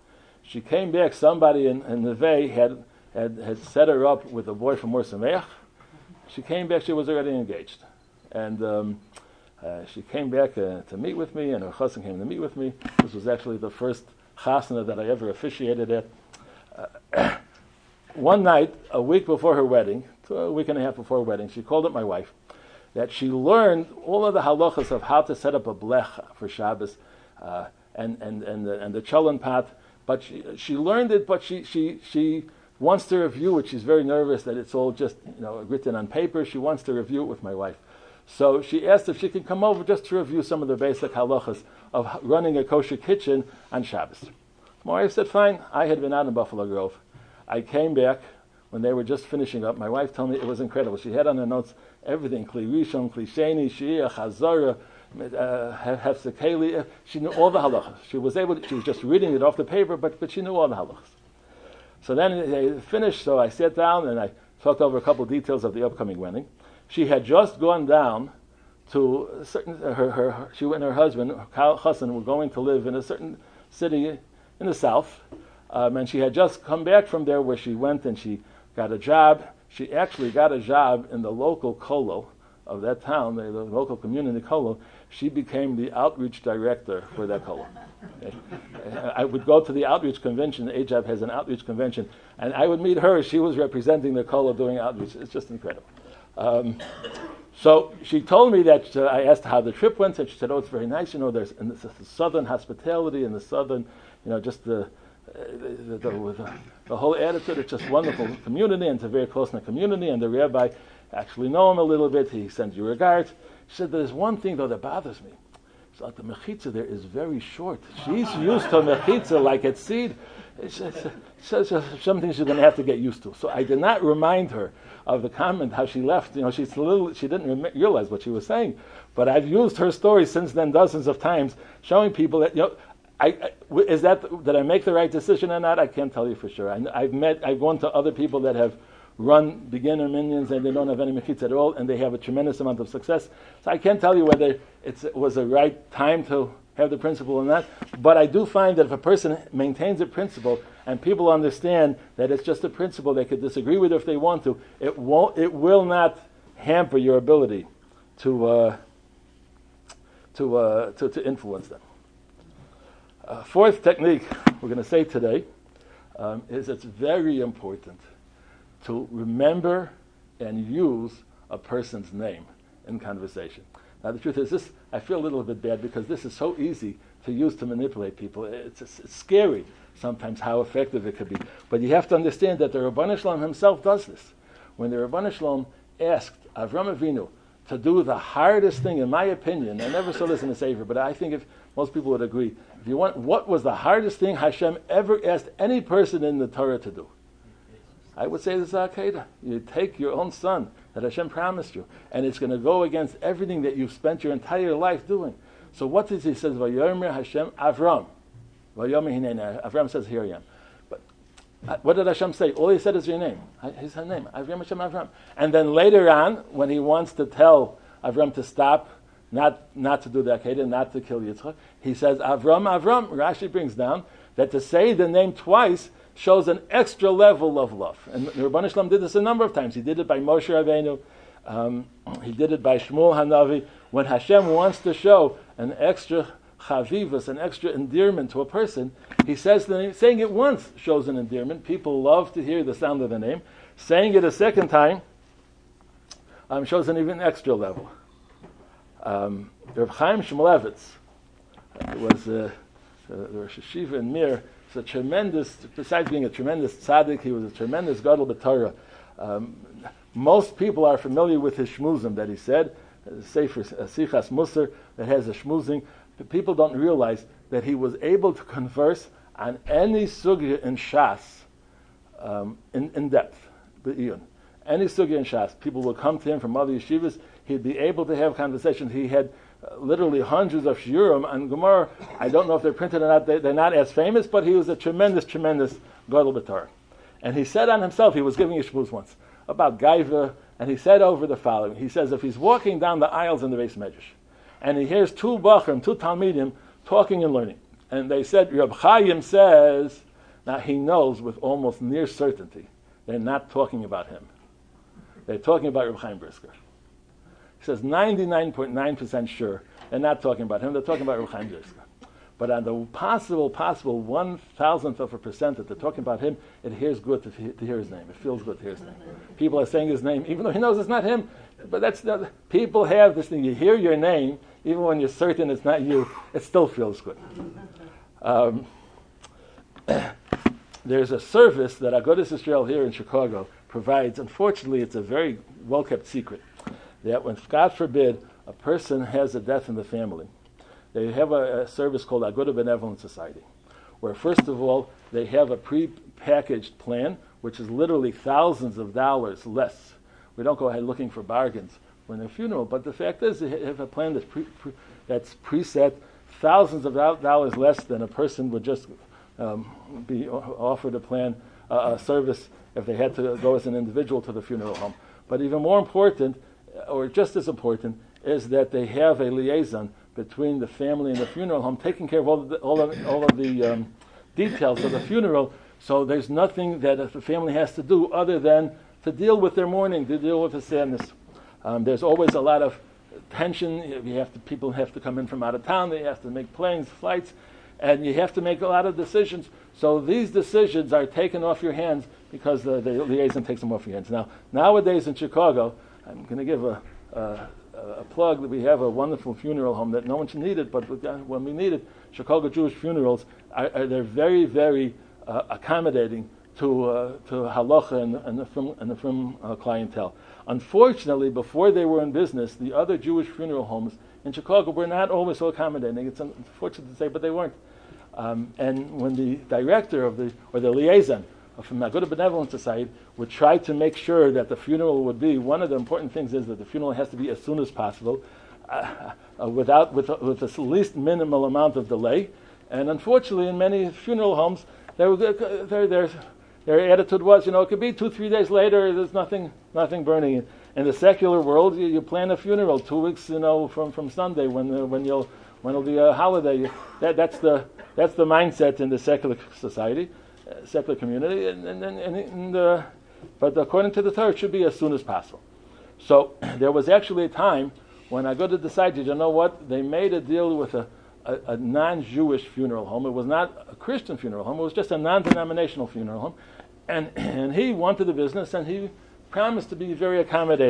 She came back, somebody in, in Neve had, had, had set her up with a boy from Or Sameach. She came back, she was already engaged. And um, uh, she came back uh, to meet with me, and her chassan came to meet with me. This was actually the first chasana that I ever officiated at. Uh, one night, a week before her wedding, a week and a half before her wedding, she called up my wife, that she learned all of the halachas of how to set up a blech for Shabbos, uh, and, and, and, the, and the cholent pot. But she, she learned it, but she, she, she wants to review it. She's very nervous that it's all just, you know, written on paper. She wants to review it with my wife. So she asked if she could come over just to review some of the basic halachas of running a kosher kitchen on Shabbos. My wife said, fine. I had been out in Buffalo Grove. I came back when they were just finishing up. My wife told me it was incredible. She had on her notes everything, Kli Rishon, Kli Sheni, Shia, Chazara, Hefsekeli. She knew all the halachas. She was able to, she was just reading it off the paper, but, but she knew all the halachas. So then they finished, so I sat down and I talked over a couple of details of the upcoming wedding. She had just gone down to a certain, her, her, her, she and her husband, Kal Chassan, were going to live in a certain city in the south. Um, and she had just come back from there where she went and she got a job. She actually got a job in the local kolo of that town, the, the local community kolo. She became the outreach director for that kolo. Okay. I would go to the outreach convention. A J A B has an outreach convention, and I would meet her. She was representing the kolo doing outreach. It's just incredible. Um, so she told me that, uh, I asked how the trip went, and she said, oh, it's very nice. You know, there's in the, the southern hospitality and the southern, you know, just the, uh, the, the, the, the whole attitude. It's just wonderful community, and it's a very close-knit community, and the rabbi actually know him a little bit. He sends you regards. She said, there's one thing, though, that bothers me. It's like the mechitza there is very short. She's used to mechitza like at seed. It's, it's, it's, it's something she's going to have to get used to. So I did not remind her of the comment how she left. You know, she's a little, she didn't rem- realize what she was saying. But I've used her story since then dozens of times, showing people that, you know, I, I, is that, did I make the right decision or not? I can't tell you for sure. I, I've met, I've gone to other people that have run beginner minions and they don't have any mechitza at all, and they have a tremendous amount of success. So I can't tell you whether it's, it was a right time to have the principle or not, but I do find that if a person maintains a principle and people understand that it's just a principle, they could disagree with it if they want to, it won't, it will not hamper your ability to uh, to, uh, to to influence them. Uh, fourth technique we're going to say today um, is it's very important to remember and use a person's name in conversation. Now the truth is this, I feel a little bit bad because this is so easy to use to manipulate people. It's, it's, it's scary sometimes how effective it could be. But you have to understand that the Ribbono Shel Olam himself does this. When the Ribbono Shel Olam asked Avram Avinu to do the hardest thing, in my opinion, I never saw this in the Sefer, but I think if most people would agree, if you want, what was the hardest thing Hashem ever asked any person in the Torah to do? I would say this is Akedah. You take your own son that Hashem promised you, and it's going to go against everything that you've spent your entire life doing. So what does he say? Vayomer Hashem Avram. Vayomer Hinei. Avram says, here I am. But uh, what did Hashem say? All he said is your name. His name. Avram Hashem Avram. And then later on, when he wants to tell Avram to stop, not not to do the Akedah, not to kill Yitzchak, he says, Avram, Avram. Rashi brings down that to say the name twice shows an extra level of love. And the Ribbono Shel Olam did this a number of times. He did it by Moshe Rabbeinu. Um, he did it by Shmuel Hanavi. When Hashem wants to show an extra chavivus, an extra endearment to a person, he says the name. Saying it once shows an endearment. People love to hear the sound of the name. Saying it a second time um, shows an even extra level. Um, Reb Chaim Shmulevitz was uh, uh, the Rosh Hashiva in Mir. He's a tremendous, besides being a tremendous tzaddik, he was a tremendous gadol b'Torah. Um, most people are familiar with his shmuzim that he said, a Sefer Sichas Musar that has a shmuzing. But people don't realize that he was able to converse on any sugya in Shas um, in, in depth. Any sugya in Shas, people will come to him from other yeshivas. He'd be able to have conversations. He had uh, literally hundreds of shiurim on Gemara. I don't know if they're printed or not. They, they're not as famous, but he was a tremendous, tremendous gadol b'Torah. And he said on himself, he was giving a shmuz once about Gaiva, and he said over the following. He says, if he's walking down the aisles in the Beis Medrash, and he hears two Bachrim, two Talmidim, talking and learning, and they said, Reb Chaim says, now he knows with almost near certainty, they're not talking about him. They're talking about Reb Chaim Brisker. He says ninety-nine point nine percent sure they're not talking about him, they're talking about Reb Chaim Brisker. But on the possible, possible one thousandth of a percent that they're talking about him, it hears good to, to hear his name. It feels good to hear his name. People are saying his name, even though he knows it's not him. But that's not, people have this thing. You hear your name, even when you're certain it's not you, it still feels good. Um, there's a service that Agudas Israel here in Chicago provides. Unfortunately, it's a very well-kept secret. That when, God forbid, a person has a death in the family, they have a, a service called Agudah Benevolent Society, where first of all, they have a pre-packaged plan, which is literally thousands of dollars less. We don't go ahead looking for bargains when they're funeral, but the fact is they have a plan that's, pre, pre, that's preset, thousands of dollars less than a person would just um, be offered a plan, uh, a service if they had to go as an individual to the funeral home. But even more important, or just as important, is that they have a liaison between the family and the funeral home, taking care of all of the, all of, all of the um, details of the funeral. So there's nothing that the family has to do other than to deal with their mourning, to deal with the sadness. Um, there's always a lot of tension. You have to, people have to come in from out of town. They have to make planes, flights, and you have to make a lot of decisions. So these decisions are taken off your hands because the, the liaison takes them off your hands. Now, nowadays in Chicago, I'm going to give a, a, a plug that we have a wonderful funeral home that no one should need it, but when we need it, Chicago Jewish Funerals, are, are they're very, very uh, accommodating to uh, to halacha and, and the film, and the film uh, clientele. Unfortunately, before they were in business, the other Jewish funeral homes in Chicago were not always so accommodating. It's unfortunate to say, but they weren't. Um, and when the director of the, or the liaison from the Agudah Benevolent Society would try to make sure that the funeral would be, one of the important things is that the funeral has to be as soon as possible, uh, uh, without with, uh, with the least minimal amount of delay. And unfortunately, in many funeral homes, their their their their attitude was, you know, it could be two, three days later. There's nothing nothing burning. In the secular world, you, you plan a funeral two weeks, you know, from, from Sunday when uh, when you'll when it'll be a holiday. That that's the that's the mindset in the secular society. Secular community, and, and, and, and uh, but according to the Torah, it should be as soon as possible. So there was actually a time when Agudah decided, you know what, they made a deal with a, a, a non-Jewish funeral home. It was not a Christian funeral home, it was just a non-denominational funeral home. And, and he wanted the business, and he promised to be very accommodating.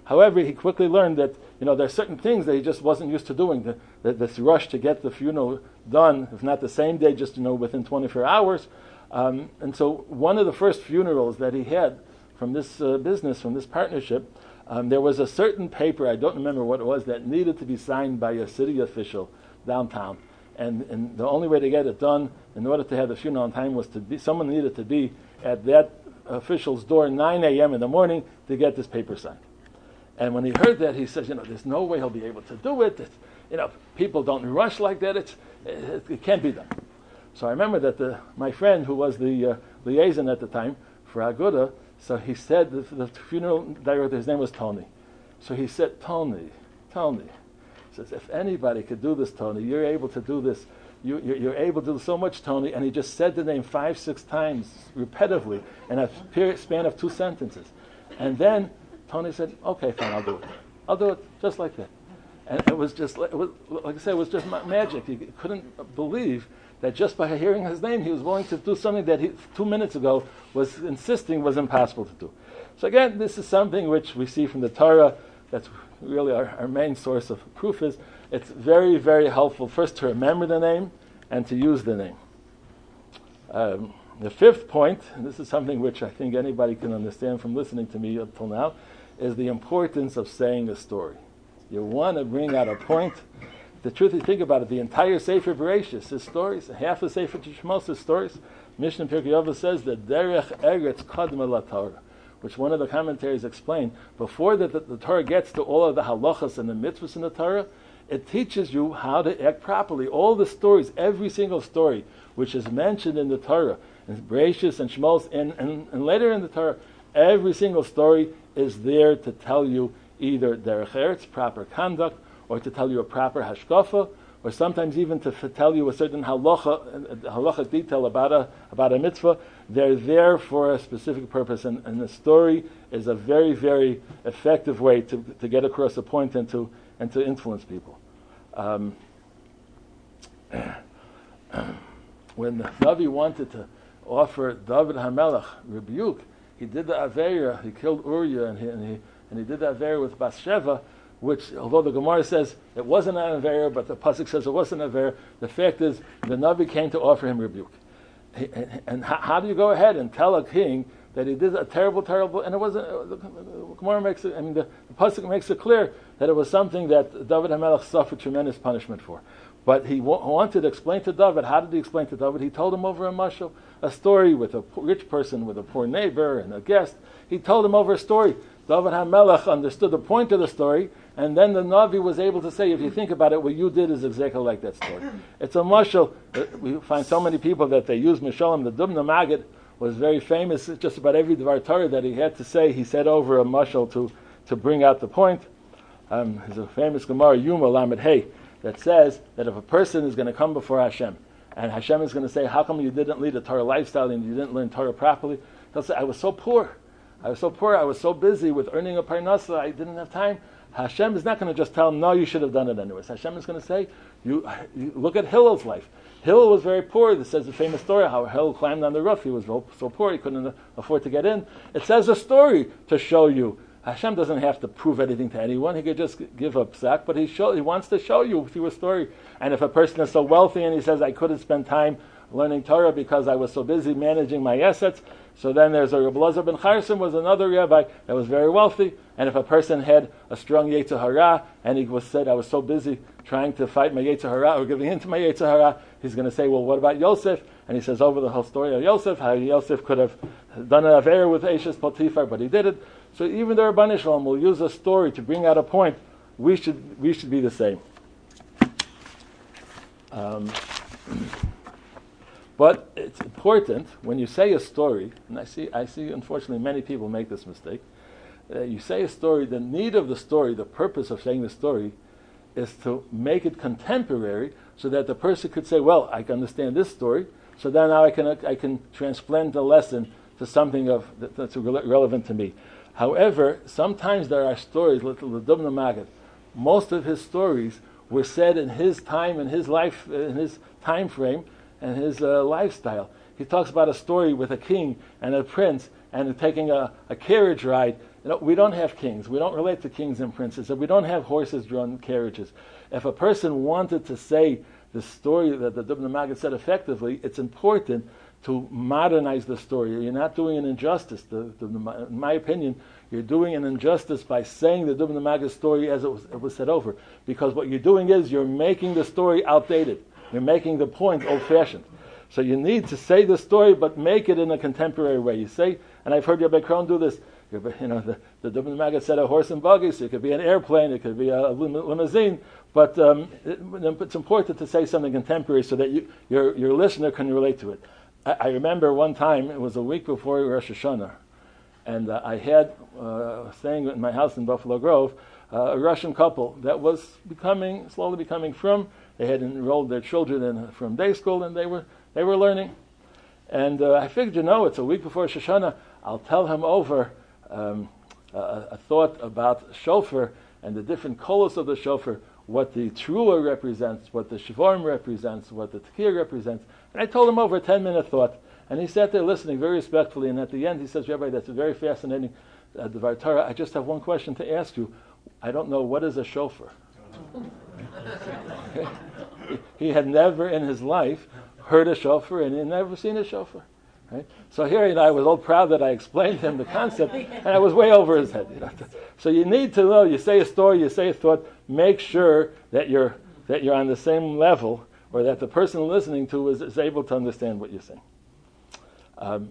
However, he quickly learned that, you know, there are certain things that he just wasn't used to doing. The, the, this rush to get the funeral done, if not the same day, just, you know, within twenty-four hours. Um, and so one of the first funerals that he had from this uh, business, from this partnership, um, there was a certain paper, I don't remember what it was, that needed to be signed by a city official downtown. And, and the only way to get it done, in order to have the funeral on time, was to be, someone needed to be at that official's door nine a.m. in the morning to get this paper signed. And when he heard that, he says, you know, there's no way he'll be able to do it. It's, you know, people don't rush like that. It's, it, it can't be done. So I remember that the, my friend, who was the uh, liaison at the time for Aguda, so he said, the, the funeral director, his name was Tony. So he said, Tony, Tony, he says, if anybody could do this, Tony, you're able to do this. You, you're, you're able to do so much, Tony. And he just said the name five, six times, repetitively, in a period, span of two sentences. And then Tony said, okay, fine, I'll do it. I'll do it just like that. And it was just, it was, like I said, it was just magic. He couldn't believe that just by hearing his name, he was willing to do something that he, two minutes ago, was insisting was impossible to do. So again, this is something which we see from the Torah. That's really our, our main source of proof. Is it's very, very helpful first to remember the name and to use the name. Um, the fifth point, and this is something which I think anybody can understand from listening to me up till now, is the importance of saying a story. You want to bring out a point. The truth is, think about it, the entire Sefer Bereshis is stories. Half the Sefer Shmos is stories. Mishnah Pirkei Avos says that Derech Eretz Kadma LaTorah, which one of the commentaries explain, before the, the, the Torah gets to all of the halachas and the mitzvahs in the Torah, it teaches you how to act properly. All the stories, every single story which is mentioned in the Torah, in Bereshis and Shmos, and, and, and later in the Torah, every single story is there to tell you either Derech Eretz, proper conduct, or to tell you a proper hashkafa, or sometimes even to f- tell you a certain halacha, a halacha detail about a about a mitzvah. They're there for a specific purpose, and, and the story is a very, very effective way to, to get across a point and to and to influence people. Um, when the Navi wanted to offer David HaMelech rebuke, he did the Aveira, he killed Uriah, and he and he, and he did the Aveira with Bathsheba, which, although the Gemara says it wasn't an Aveira, but the Pasuk says it wasn't an Aveira, the fact is the Navi came to offer him rebuke. He, and and how, how do you go ahead and tell a king that he did a terrible, terrible, and it wasn't, the, the Gemara makes it, I mean, the, the Pasuk makes it clear that it was something that David HaMelech suffered tremendous punishment for. But he wa- wanted to explain to David. How did he explain to David? He told him over a mashal, a story with a rich person, with a poor neighbor, and a guest. He told him over a story. David HaMelech understood the point of the story, and then the Navi was able to say, if you think about it, what you did is exactly like that story. It's a mashal. We find so many people that they use Mishalem. The Dubna Maggid was very famous. Just about every Dvar Torah that he had to say, he said over a mashal to, to bring out the point. Um, there's a famous Gemara, Yuma Lamed Hey, that says that if a person is going to come before Hashem, and Hashem is going to say, how come you didn't lead a Torah lifestyle and you didn't learn Torah properly? He'll say, I was so poor. I was so poor. I was so busy with earning a parnassa. I didn't have time. Hashem is not going to just tell him, no, you should have done it anyways. Hashem is going to say, you, you look at Hillel's life. Hillel was very poor. This says the famous story how Hillel climbed on the roof. He was so poor he couldn't afford to get in. It says a story to show you. Hashem doesn't have to prove anything to anyone. He could just give a psak, but he show, he wants to show you through a story. And if a person is so wealthy and he says, I couldn't spend time learning Torah because I was so busy managing my assets, so then there's a Rabbi Elazar ben Charsim was another rabbi that was very wealthy. And if a person had a strong Yetzer Hara and he was said, I was so busy trying to fight my Yetzer Hara or giving in to my Yetzer Hara, he's going to say, well, what about Yosef? And he says over the whole story of Yosef, how Yosef could have done an affair with Eshes Potiphar, but he did it. So even the Rabbanei Shalom will use a story to bring out a point. We should we should be the same. Um, but it's important when you say a story, and I see I see unfortunately many people make this mistake. Uh, you say a story, the need of the story, the purpose of saying the story, is to make it contemporary, so that the person could say, "Well, I can understand this story, so then now I can I can transplant the lesson to something of that, that's re- relevant to me." However, sometimes there are stories, like the Dubna Maggid. Most of his stories were said in his time, in his life, in his time frame, and his uh, lifestyle. He talks about a story with a king and a prince, and taking a, a carriage ride You know, we don't have kings. We don't relate to kings and princes. And we don't have horses-drawn carriages. If a person wanted to say the story that the Dubno Maggid said effectively, it's important to modernize the story. You're not doing an injustice. The, the, in my opinion, you're doing an injustice by saying the Dubno Maggid story as it was, it was said over. Because what you're doing is you're making the story outdated. You're making the point old-fashioned. So you need to say the story, but make it in a contemporary way. You say, and I've heard Rabbi Krohn do this. You know, the, the Dubno Maggid said a horse and buggy, so it could be an airplane, it could be a limousine, but um, it, it's important to say something contemporary so that you, your your listener can relate to it. I, I remember one time, it was a week before Rosh Hashanah, and uh, I had, uh, staying in my house in Buffalo Grove, uh, a Russian couple that was becoming, slowly becoming frum. They had enrolled their children in from day school, and they were they were learning. And uh, I figured, you know, it's a week before Rosh Hashanah, I'll tell him over Um, a, a thought about shofar and the different kolos of the shofar, what the trua represents, what the shvarim represents, what the tekiah represents. And I told him over a ten-minute thought, and he sat there listening very respectfully, and at the end he says, Rabbi, that's a very fascinating uh, Dvar Torah. I just have one question to ask you. I don't know, what is a shofar? Okay. He had never in his life heard a shofar, and he had never seen a shofar. Right? So here, you know, I was all proud that I explained to him the concept, and I was way over his head. You know? So you need to know. You say a story, you say a thought. Make sure that you're that you're on the same level, or that the person listening to is, is able to understand what you're saying. Um,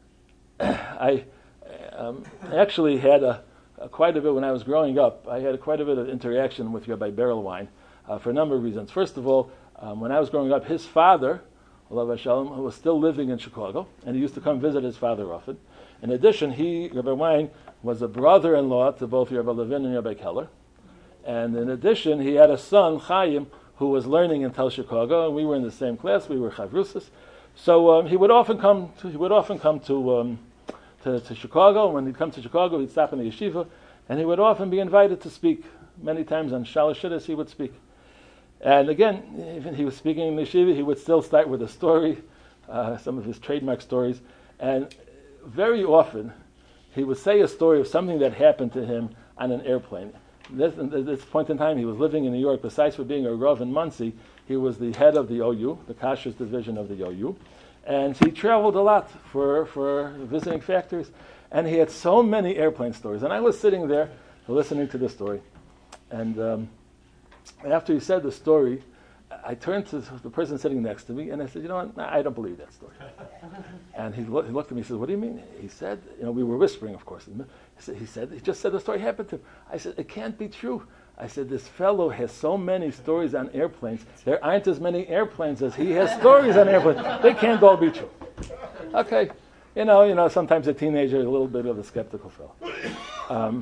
I um, actually had a, a quite a bit when I was growing up. I had a, quite a bit of interaction with Rabbi Berelwein uh, for a number of reasons. First of all, um, when I was growing up, his father, Alav Hashalom, who was still living in Chicago, and he used to come visit his father often. In addition, he, Rabbi Wein, was a brother-in-law to both Rabbi Levin and Rabbi Keller. And in addition, he had a son, Chaim, who was learning in Tel Chicago, and we were in the same class. We were chavrusas. So um, he would often come. To, he would often come to, um, to to Chicago. And when he'd come to Chicago, he'd stop in the yeshiva, and he would often be invited to speak. Many times on Shalosh Shidduchos, he would speak. And again, even he was speaking in the yeshiva, he would still start with a story, uh, some of his trademark stories. And very often, he would say a story of something that happened to him on an airplane. This, at this point in time, he was living in New York. Besides for being a Rav in Monsey, he was the head of the O U, the Kashrus division of the O U. And he traveled a lot for, for visiting factories. And he had so many airplane stories. And I was sitting there listening to the story. And Um, after he said the story, I turned to the person sitting next to me, and I said, you know what, I don't believe that story. And he, lo- he looked at me and said, what do you mean? He said, you know, we were whispering, of course. He said, he said, he just said the story happened to him. I said, it can't be true. I said, this fellow has so many stories on airplanes. There aren't as many airplanes as he has stories on airplanes. They can't all be true. Okay. You know, you know, sometimes a teenager is a little bit of a skeptical fellow. Um,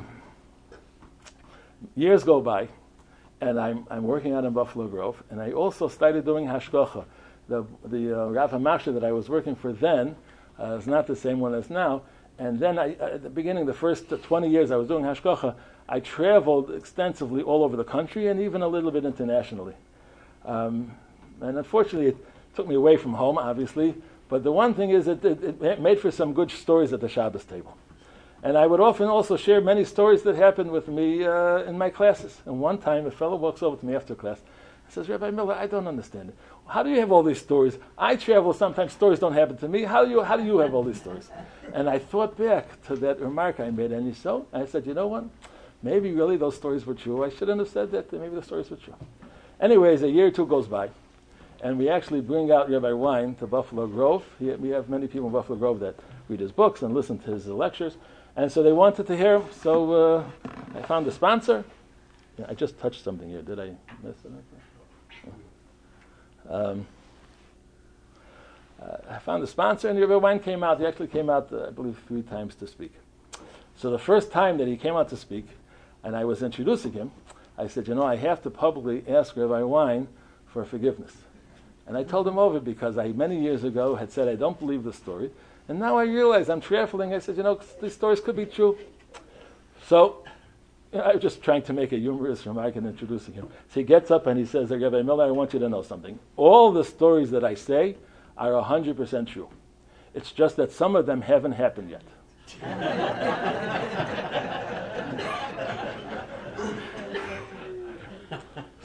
years go by. And I'm I'm working out in Buffalo Grove, and I also started doing hashgacha. The the uh, Rav HaMachshir that I was working for then uh, is not the same one as now. And then I, at the beginning, the first twenty years I was doing hashgacha, I traveled extensively all over the country and even a little bit internationally. Um, and unfortunately, it took me away from home, obviously. But the one thing is that it, it made for some good stories at the Shabbos table. And I would often also share many stories that happened with me uh, in my classes. And one time, a fellow walks over to me after class and says, Rabbi Miller, I don't understand it. How do you have all these stories? I travel, sometimes stories don't happen to me. How do you, how do you have all these stories? And I thought back to that remark I made, and you so I said, you know what? Maybe really those stories were true. I shouldn't have said that. Maybe the stories were true. Anyways, a year or two goes by, and we actually bring out Rabbi Wein to Buffalo Grove. He, we have many people in Buffalo Grove that read his books and listen to his lectures. And so they wanted to hear him, so uh, I found a sponsor. Yeah, I just touched something here. Did I mess it up? Um, uh, I found a sponsor, and Rabbi Wein came out. He actually came out, uh, I believe, three times to speak. So the first time that he came out to speak, and I was introducing him, I said, you know, I have to publicly ask Rabbi Wein for forgiveness. And I told him over because I, many years ago, had said I don't believe the story. And now I realize I'm traveling. I said, you know, these stories could be true. So you know, I was just trying to make a humorous remark and introducing him. So he gets up and he says, Rabbi Miller, I want you to know something. All the stories that I say are one hundred percent true. It's just that some of them haven't happened yet.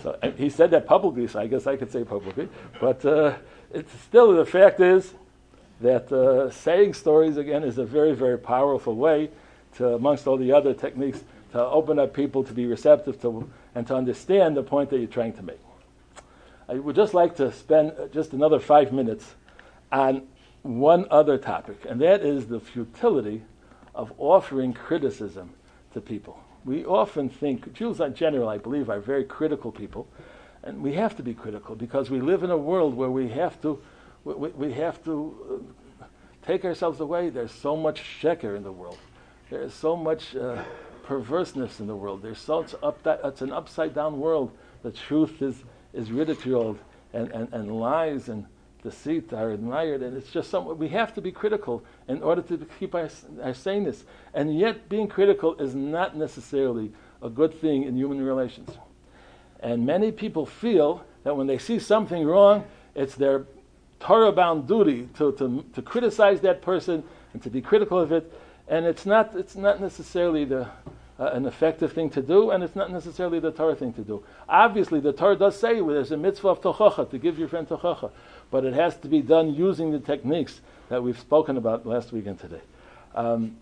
So uh, he said that publicly, so I guess I could say publicly. But uh, it's still, the fact is that uh, saying stories, again, is a very, very powerful way to, amongst all the other techniques, to open up people to be receptive to and to understand the point that you're trying to make. I would just like to spend just another five minutes on one other topic, and that is the futility of offering criticism to people. We often think, Jews in general, I believe, are very critical people, and we have to be critical because we live in a world where we have to we, we have to uh, take ourselves away. There's so much sheker in the world. There's so much uh, perverseness in the world. There's so it's, up that, it's an upside down world. The truth is is ridiculed, and, and, and lies and deceit are admired, and it's just something we have to be critical in order to keep our, our saneness. And yet, being critical is not necessarily a good thing in human relations. And many people feel that when they see something wrong, it's their Torah-bound duty to, to to criticize that person and to be critical of it. And it's not it's not necessarily the uh, an effective thing to do, and it's not necessarily the Torah thing to do. Obviously, the Torah does say well, there's a mitzvah of tochacha, to give your friend tochacha, but it has to be done using the techniques that we've spoken about last week and today. Um,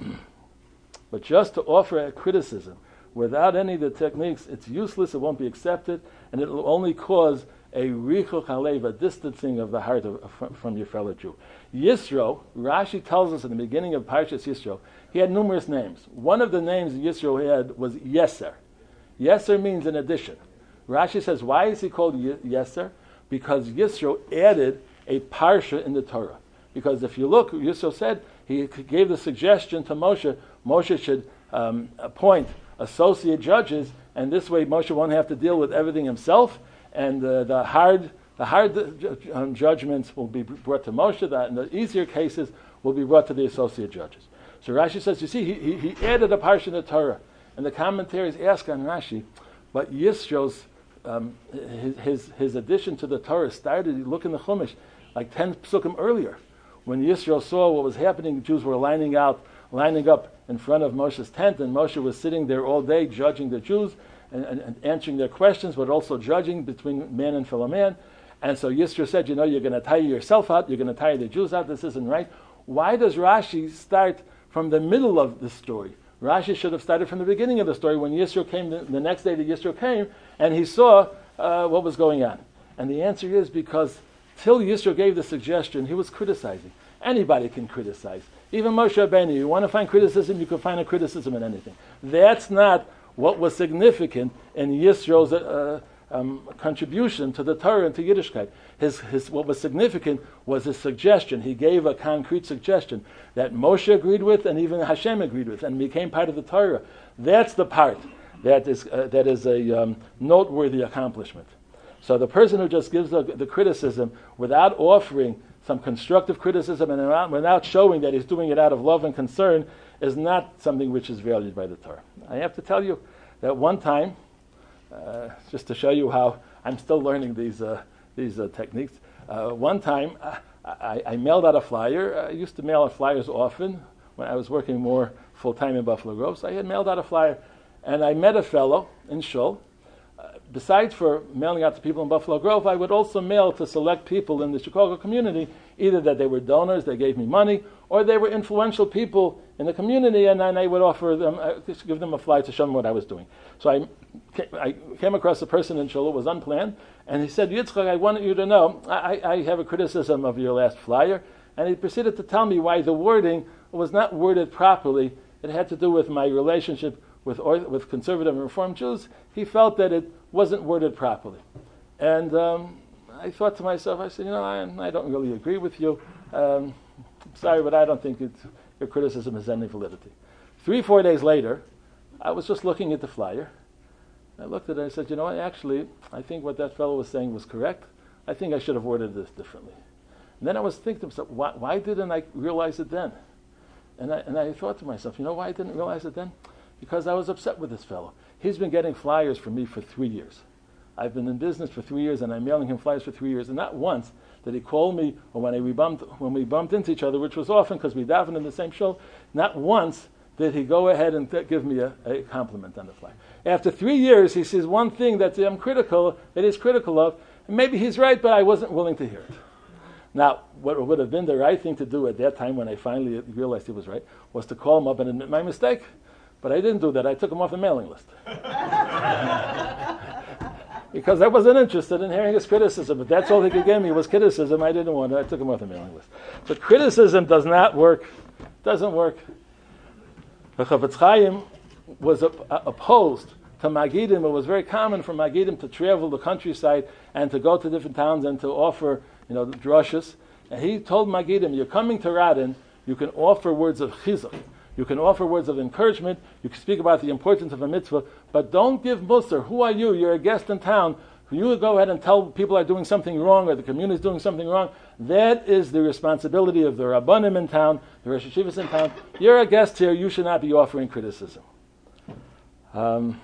but just to offer a criticism without any of the techniques, it's useless, it won't be accepted, and it will only cause a richuch halev, a distancing of the heart of, from, from your fellow Jew. Yisro, Rashi tells us in the beginning of Parshas Yisro, he had numerous names. One of the names Yisro had was Yeser. Yeser means an addition. Rashi says, why is he called Yeser? Because Yisro added a parsha in the Torah. Because if you look, Yisro said, he gave the suggestion to Moshe, Moshe should um, appoint associate judges, and this way Moshe won't have to deal with everything himself, and uh, the hard the hard um, judgments will be brought to Moshe, that, and the easier cases will be brought to the associate judges. So Rashi says, you see, he, he, he added a parsha in the Torah, and the commentaries ask on Rashi, but Yisro's um, his, his his addition to the Torah started. You look in the Chumash, like ten psukim earlier, when Yisro saw what was happening. Jews were lining out, lining up in front of Moshe's tent, and Moshe was sitting there all day judging the Jews and, and, and answering their questions, but also judging between man and fellow man. And so Yisro said, you know, you're going to tire yourself out, you're going to tire the Jews out, this isn't right. Why does Rashi start from the middle of the story? Rashi should have started from the beginning of the story when Yisro came, the, the next day that Yisro came, and he saw uh, what was going on. And the answer is because till Yisro gave the suggestion, he was criticizing. Anybody can criticize. Even Moshe Rabbeinu, you want to find criticism, you can find a criticism in anything. That's not what was significant in Yisro's uh, um, contribution to the Torah and to Yiddishkeit. His, his, what was significant was his suggestion. He gave a concrete suggestion that Moshe agreed with and even Hashem agreed with and became part of the Torah. That's the part that is, uh, that is a um, noteworthy accomplishment. So the person who just gives the, the criticism without offering some constructive criticism and without, without showing that he's doing it out of love and concern is not something which is valued by the Torah. I have to tell you that one time, uh, just to show you how I'm still learning these uh, these uh, techniques, uh, one time I, I, I mailed out a flyer. I used to mail out flyers often when I was working more full-time in Buffalo Grove, so I had mailed out a flyer, and I met a fellow in Shul. Besides for mailing out to people in Buffalo Grove, I would also mail to select people in the Chicago community, either that they were donors, they gave me money, or they were influential people in the community, and then I would offer them, uh, give them a flyer to show them what I was doing. So I, I came across a person in Shul, it was unplanned, and he said, Yitzchak, I want you to know, I, I have a criticism of your last flyer, and he proceeded to tell me why the wording was not worded properly. It had to do with my relationship with with conservative and Reform Jews. He felt that it wasn't worded properly. And um, I thought to myself, I said, you know, I, I don't really agree with you. Um, sorry, but I don't think it, your criticism has any validity. Three, four days later, I was just looking at the flyer. I looked at it and I said, you know what, actually, I think what that fellow was saying was correct. I think I should have worded this differently. And then I was thinking to myself, why, why didn't I realize it then? And I, and I thought to myself, you know why I didn't realize it then? Because I was upset with this fellow. He's been getting flyers from me for three years. I've been in business for three years, and I'm mailing him flyers for three years. And not once did he call me, or when, I, we, bumped, when we bumped into each other, which was often because we davened in the same shul, not once did he go ahead and th- give me a, a compliment on the fly. After three years, he sees one thing that I'm critical, that he's critical of, and maybe he's right, but I wasn't willing to hear it. Now, what would have been the right thing to do at that time when I finally realized he was right was to call him up and admit my mistake. But I didn't do that. I took him off the mailing list. Because I wasn't interested in hearing his criticism. But that's all he could give me was criticism. I didn't want it. I took him off the mailing list. So criticism does not work. Doesn't work. The Chafetz Chaim was op- opposed to Magidim. It was very common for Magidim to travel the countryside and to go to different towns and to offer, you know, drushes. And he told Magidim, you're coming to Radin, you can offer words of chizuk. You can offer words of encouragement. You can speak about the importance of a mitzvah, but don't give musar. Who are you? You're a guest in town. You go ahead and tell people are doing something wrong or the community is doing something wrong. That is the responsibility of the Rabbanim in town, the Rosh Hashivas in town. You're a guest here. You should not be offering criticism. Um,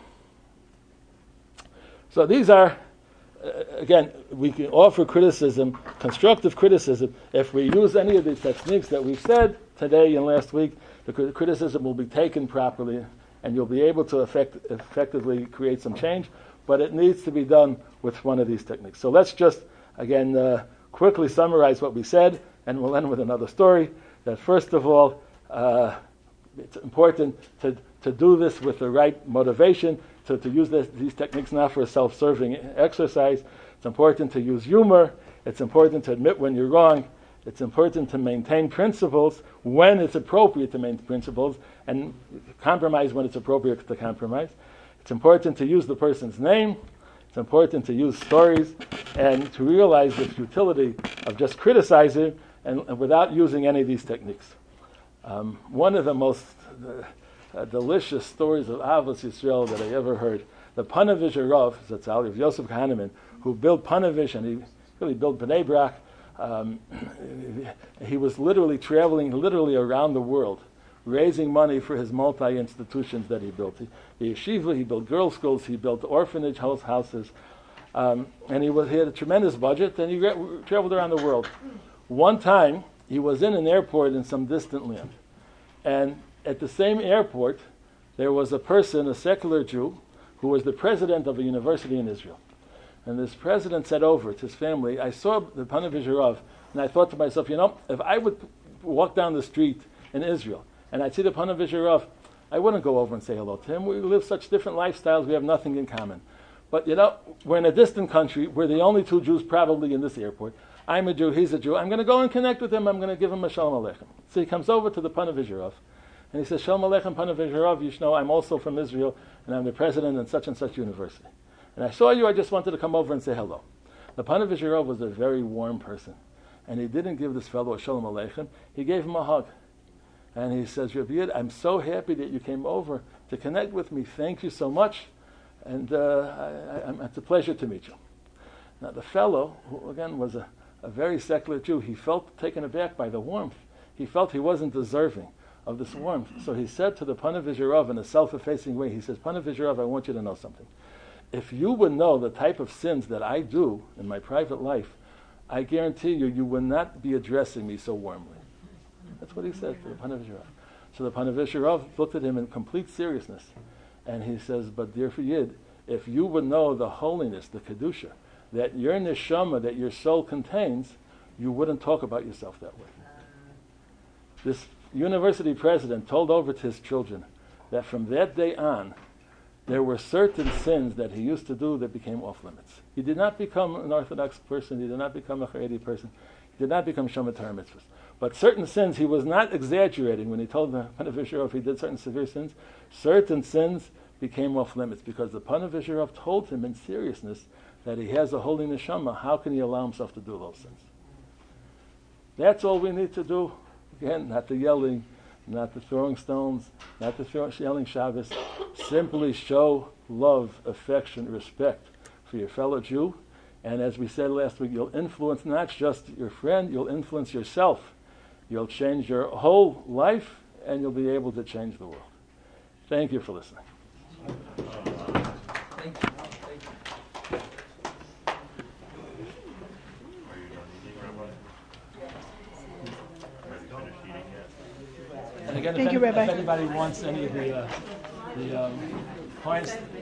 so these are, uh, again, we can offer criticism, constructive criticism, if we use any of these techniques that we've said today and last week. The criticism will be taken properly, and you'll be able to effect, effectively create some change, but it needs to be done with one of these techniques. So let's just, again, uh, quickly summarize what we said, and we'll end with another story. That first of all, uh, it's important to, to do this with the right motivation, to, to use this, these techniques not for a self-serving exercise. It's important to use humor. It's important to admit when you're wrong. It's important to maintain principles when it's appropriate to maintain principles and compromise when it's appropriate to compromise. It's important to use the person's name. It's important to use stories and to realize the futility of just criticizing and, and without using any of these techniques. Um, one of the most uh, uh, delicious stories of Avos Yisrael that I ever heard, the Panavish Rav, Zatzal, of Yosef Kahneman, who built Panavish, and he really built Bnei Brak. Um, he was literally traveling literally around the world, raising money for his multi-institutions that he built. He, the yeshiva, he built girls' schools, he built orphanage house houses, um, and he, was, he had a tremendous budget, and he re- traveled around the world. One time, he was in an airport in some distant land, and at the same airport, there was a person, a secular Jew, who was the president of a university in Israel. And this president said over to his family, I saw the Panavish Rav, and I thought to myself, you know, if I would walk down the street in Israel, and I'd see the Panavish Rav, I wouldn't go over and say hello to him. We live such different lifestyles, we have nothing in common. But, you know, we're in a distant country, we're the only two Jews probably in this airport. I'm a Jew, he's a Jew, I'm going to go and connect with him, I'm going to give him a Shalom Aleichem. So he comes over to the Panavish Rav, and he says, Shalom Aleichem, Panavish Rav, you should know I'm also from Israel, and I'm the president of such and such university. And I saw you, I just wanted to come over and say hello. The Panavish Rav was a very warm person. And he didn't give this fellow a Shalom Aleichem. He gave him a hug. And he says, Rabbi Yid, I'm so happy that you came over to connect with me. Thank you so much. And uh, I, I, it's a pleasure to meet you. Now the fellow, who again was a, a very secular Jew, he felt taken aback by the warmth. He felt he wasn't deserving of this warmth. So he said to the Panavish Rav in a self-effacing way, he says, Panavish Rav, I want you to know something. If you would know the type of sins that I do in my private life, I guarantee you, you would not be addressing me so warmly. That's what he said to the Panavish Rav. So the Panavish Rav looked at him in complete seriousness, and he says, but dear Yid, if you would know the holiness, the Kedusha, that your neshama, that your soul contains, you wouldn't talk about yourself that way. This university president told over to his children that from that day on, there were certain sins that he used to do that became off limits. He did not become an Orthodox person. He did not become a Haredi person. He did not become Shomer Torah mitzvahs. But certain sins, he was not exaggerating when he told the Panavish Rav if he did certain severe sins. Certain sins became off limits because the Panavish Rav told him in seriousness that he has a holy neshama. How can he allow himself to do those sins? That's all we need to do. Again, not the yelling, not the throwing stones, not the throw, yelling Shabbos. Simply show love, affection, respect for your fellow Jew. And as we said last week, you'll influence not just your friend, you'll influence yourself. You'll change your whole life, and you'll be able to change the world. Thank you for listening. Thank you. And again, again, Thank if, you, any, Rabbi. if anybody wants any of the uh, the um, points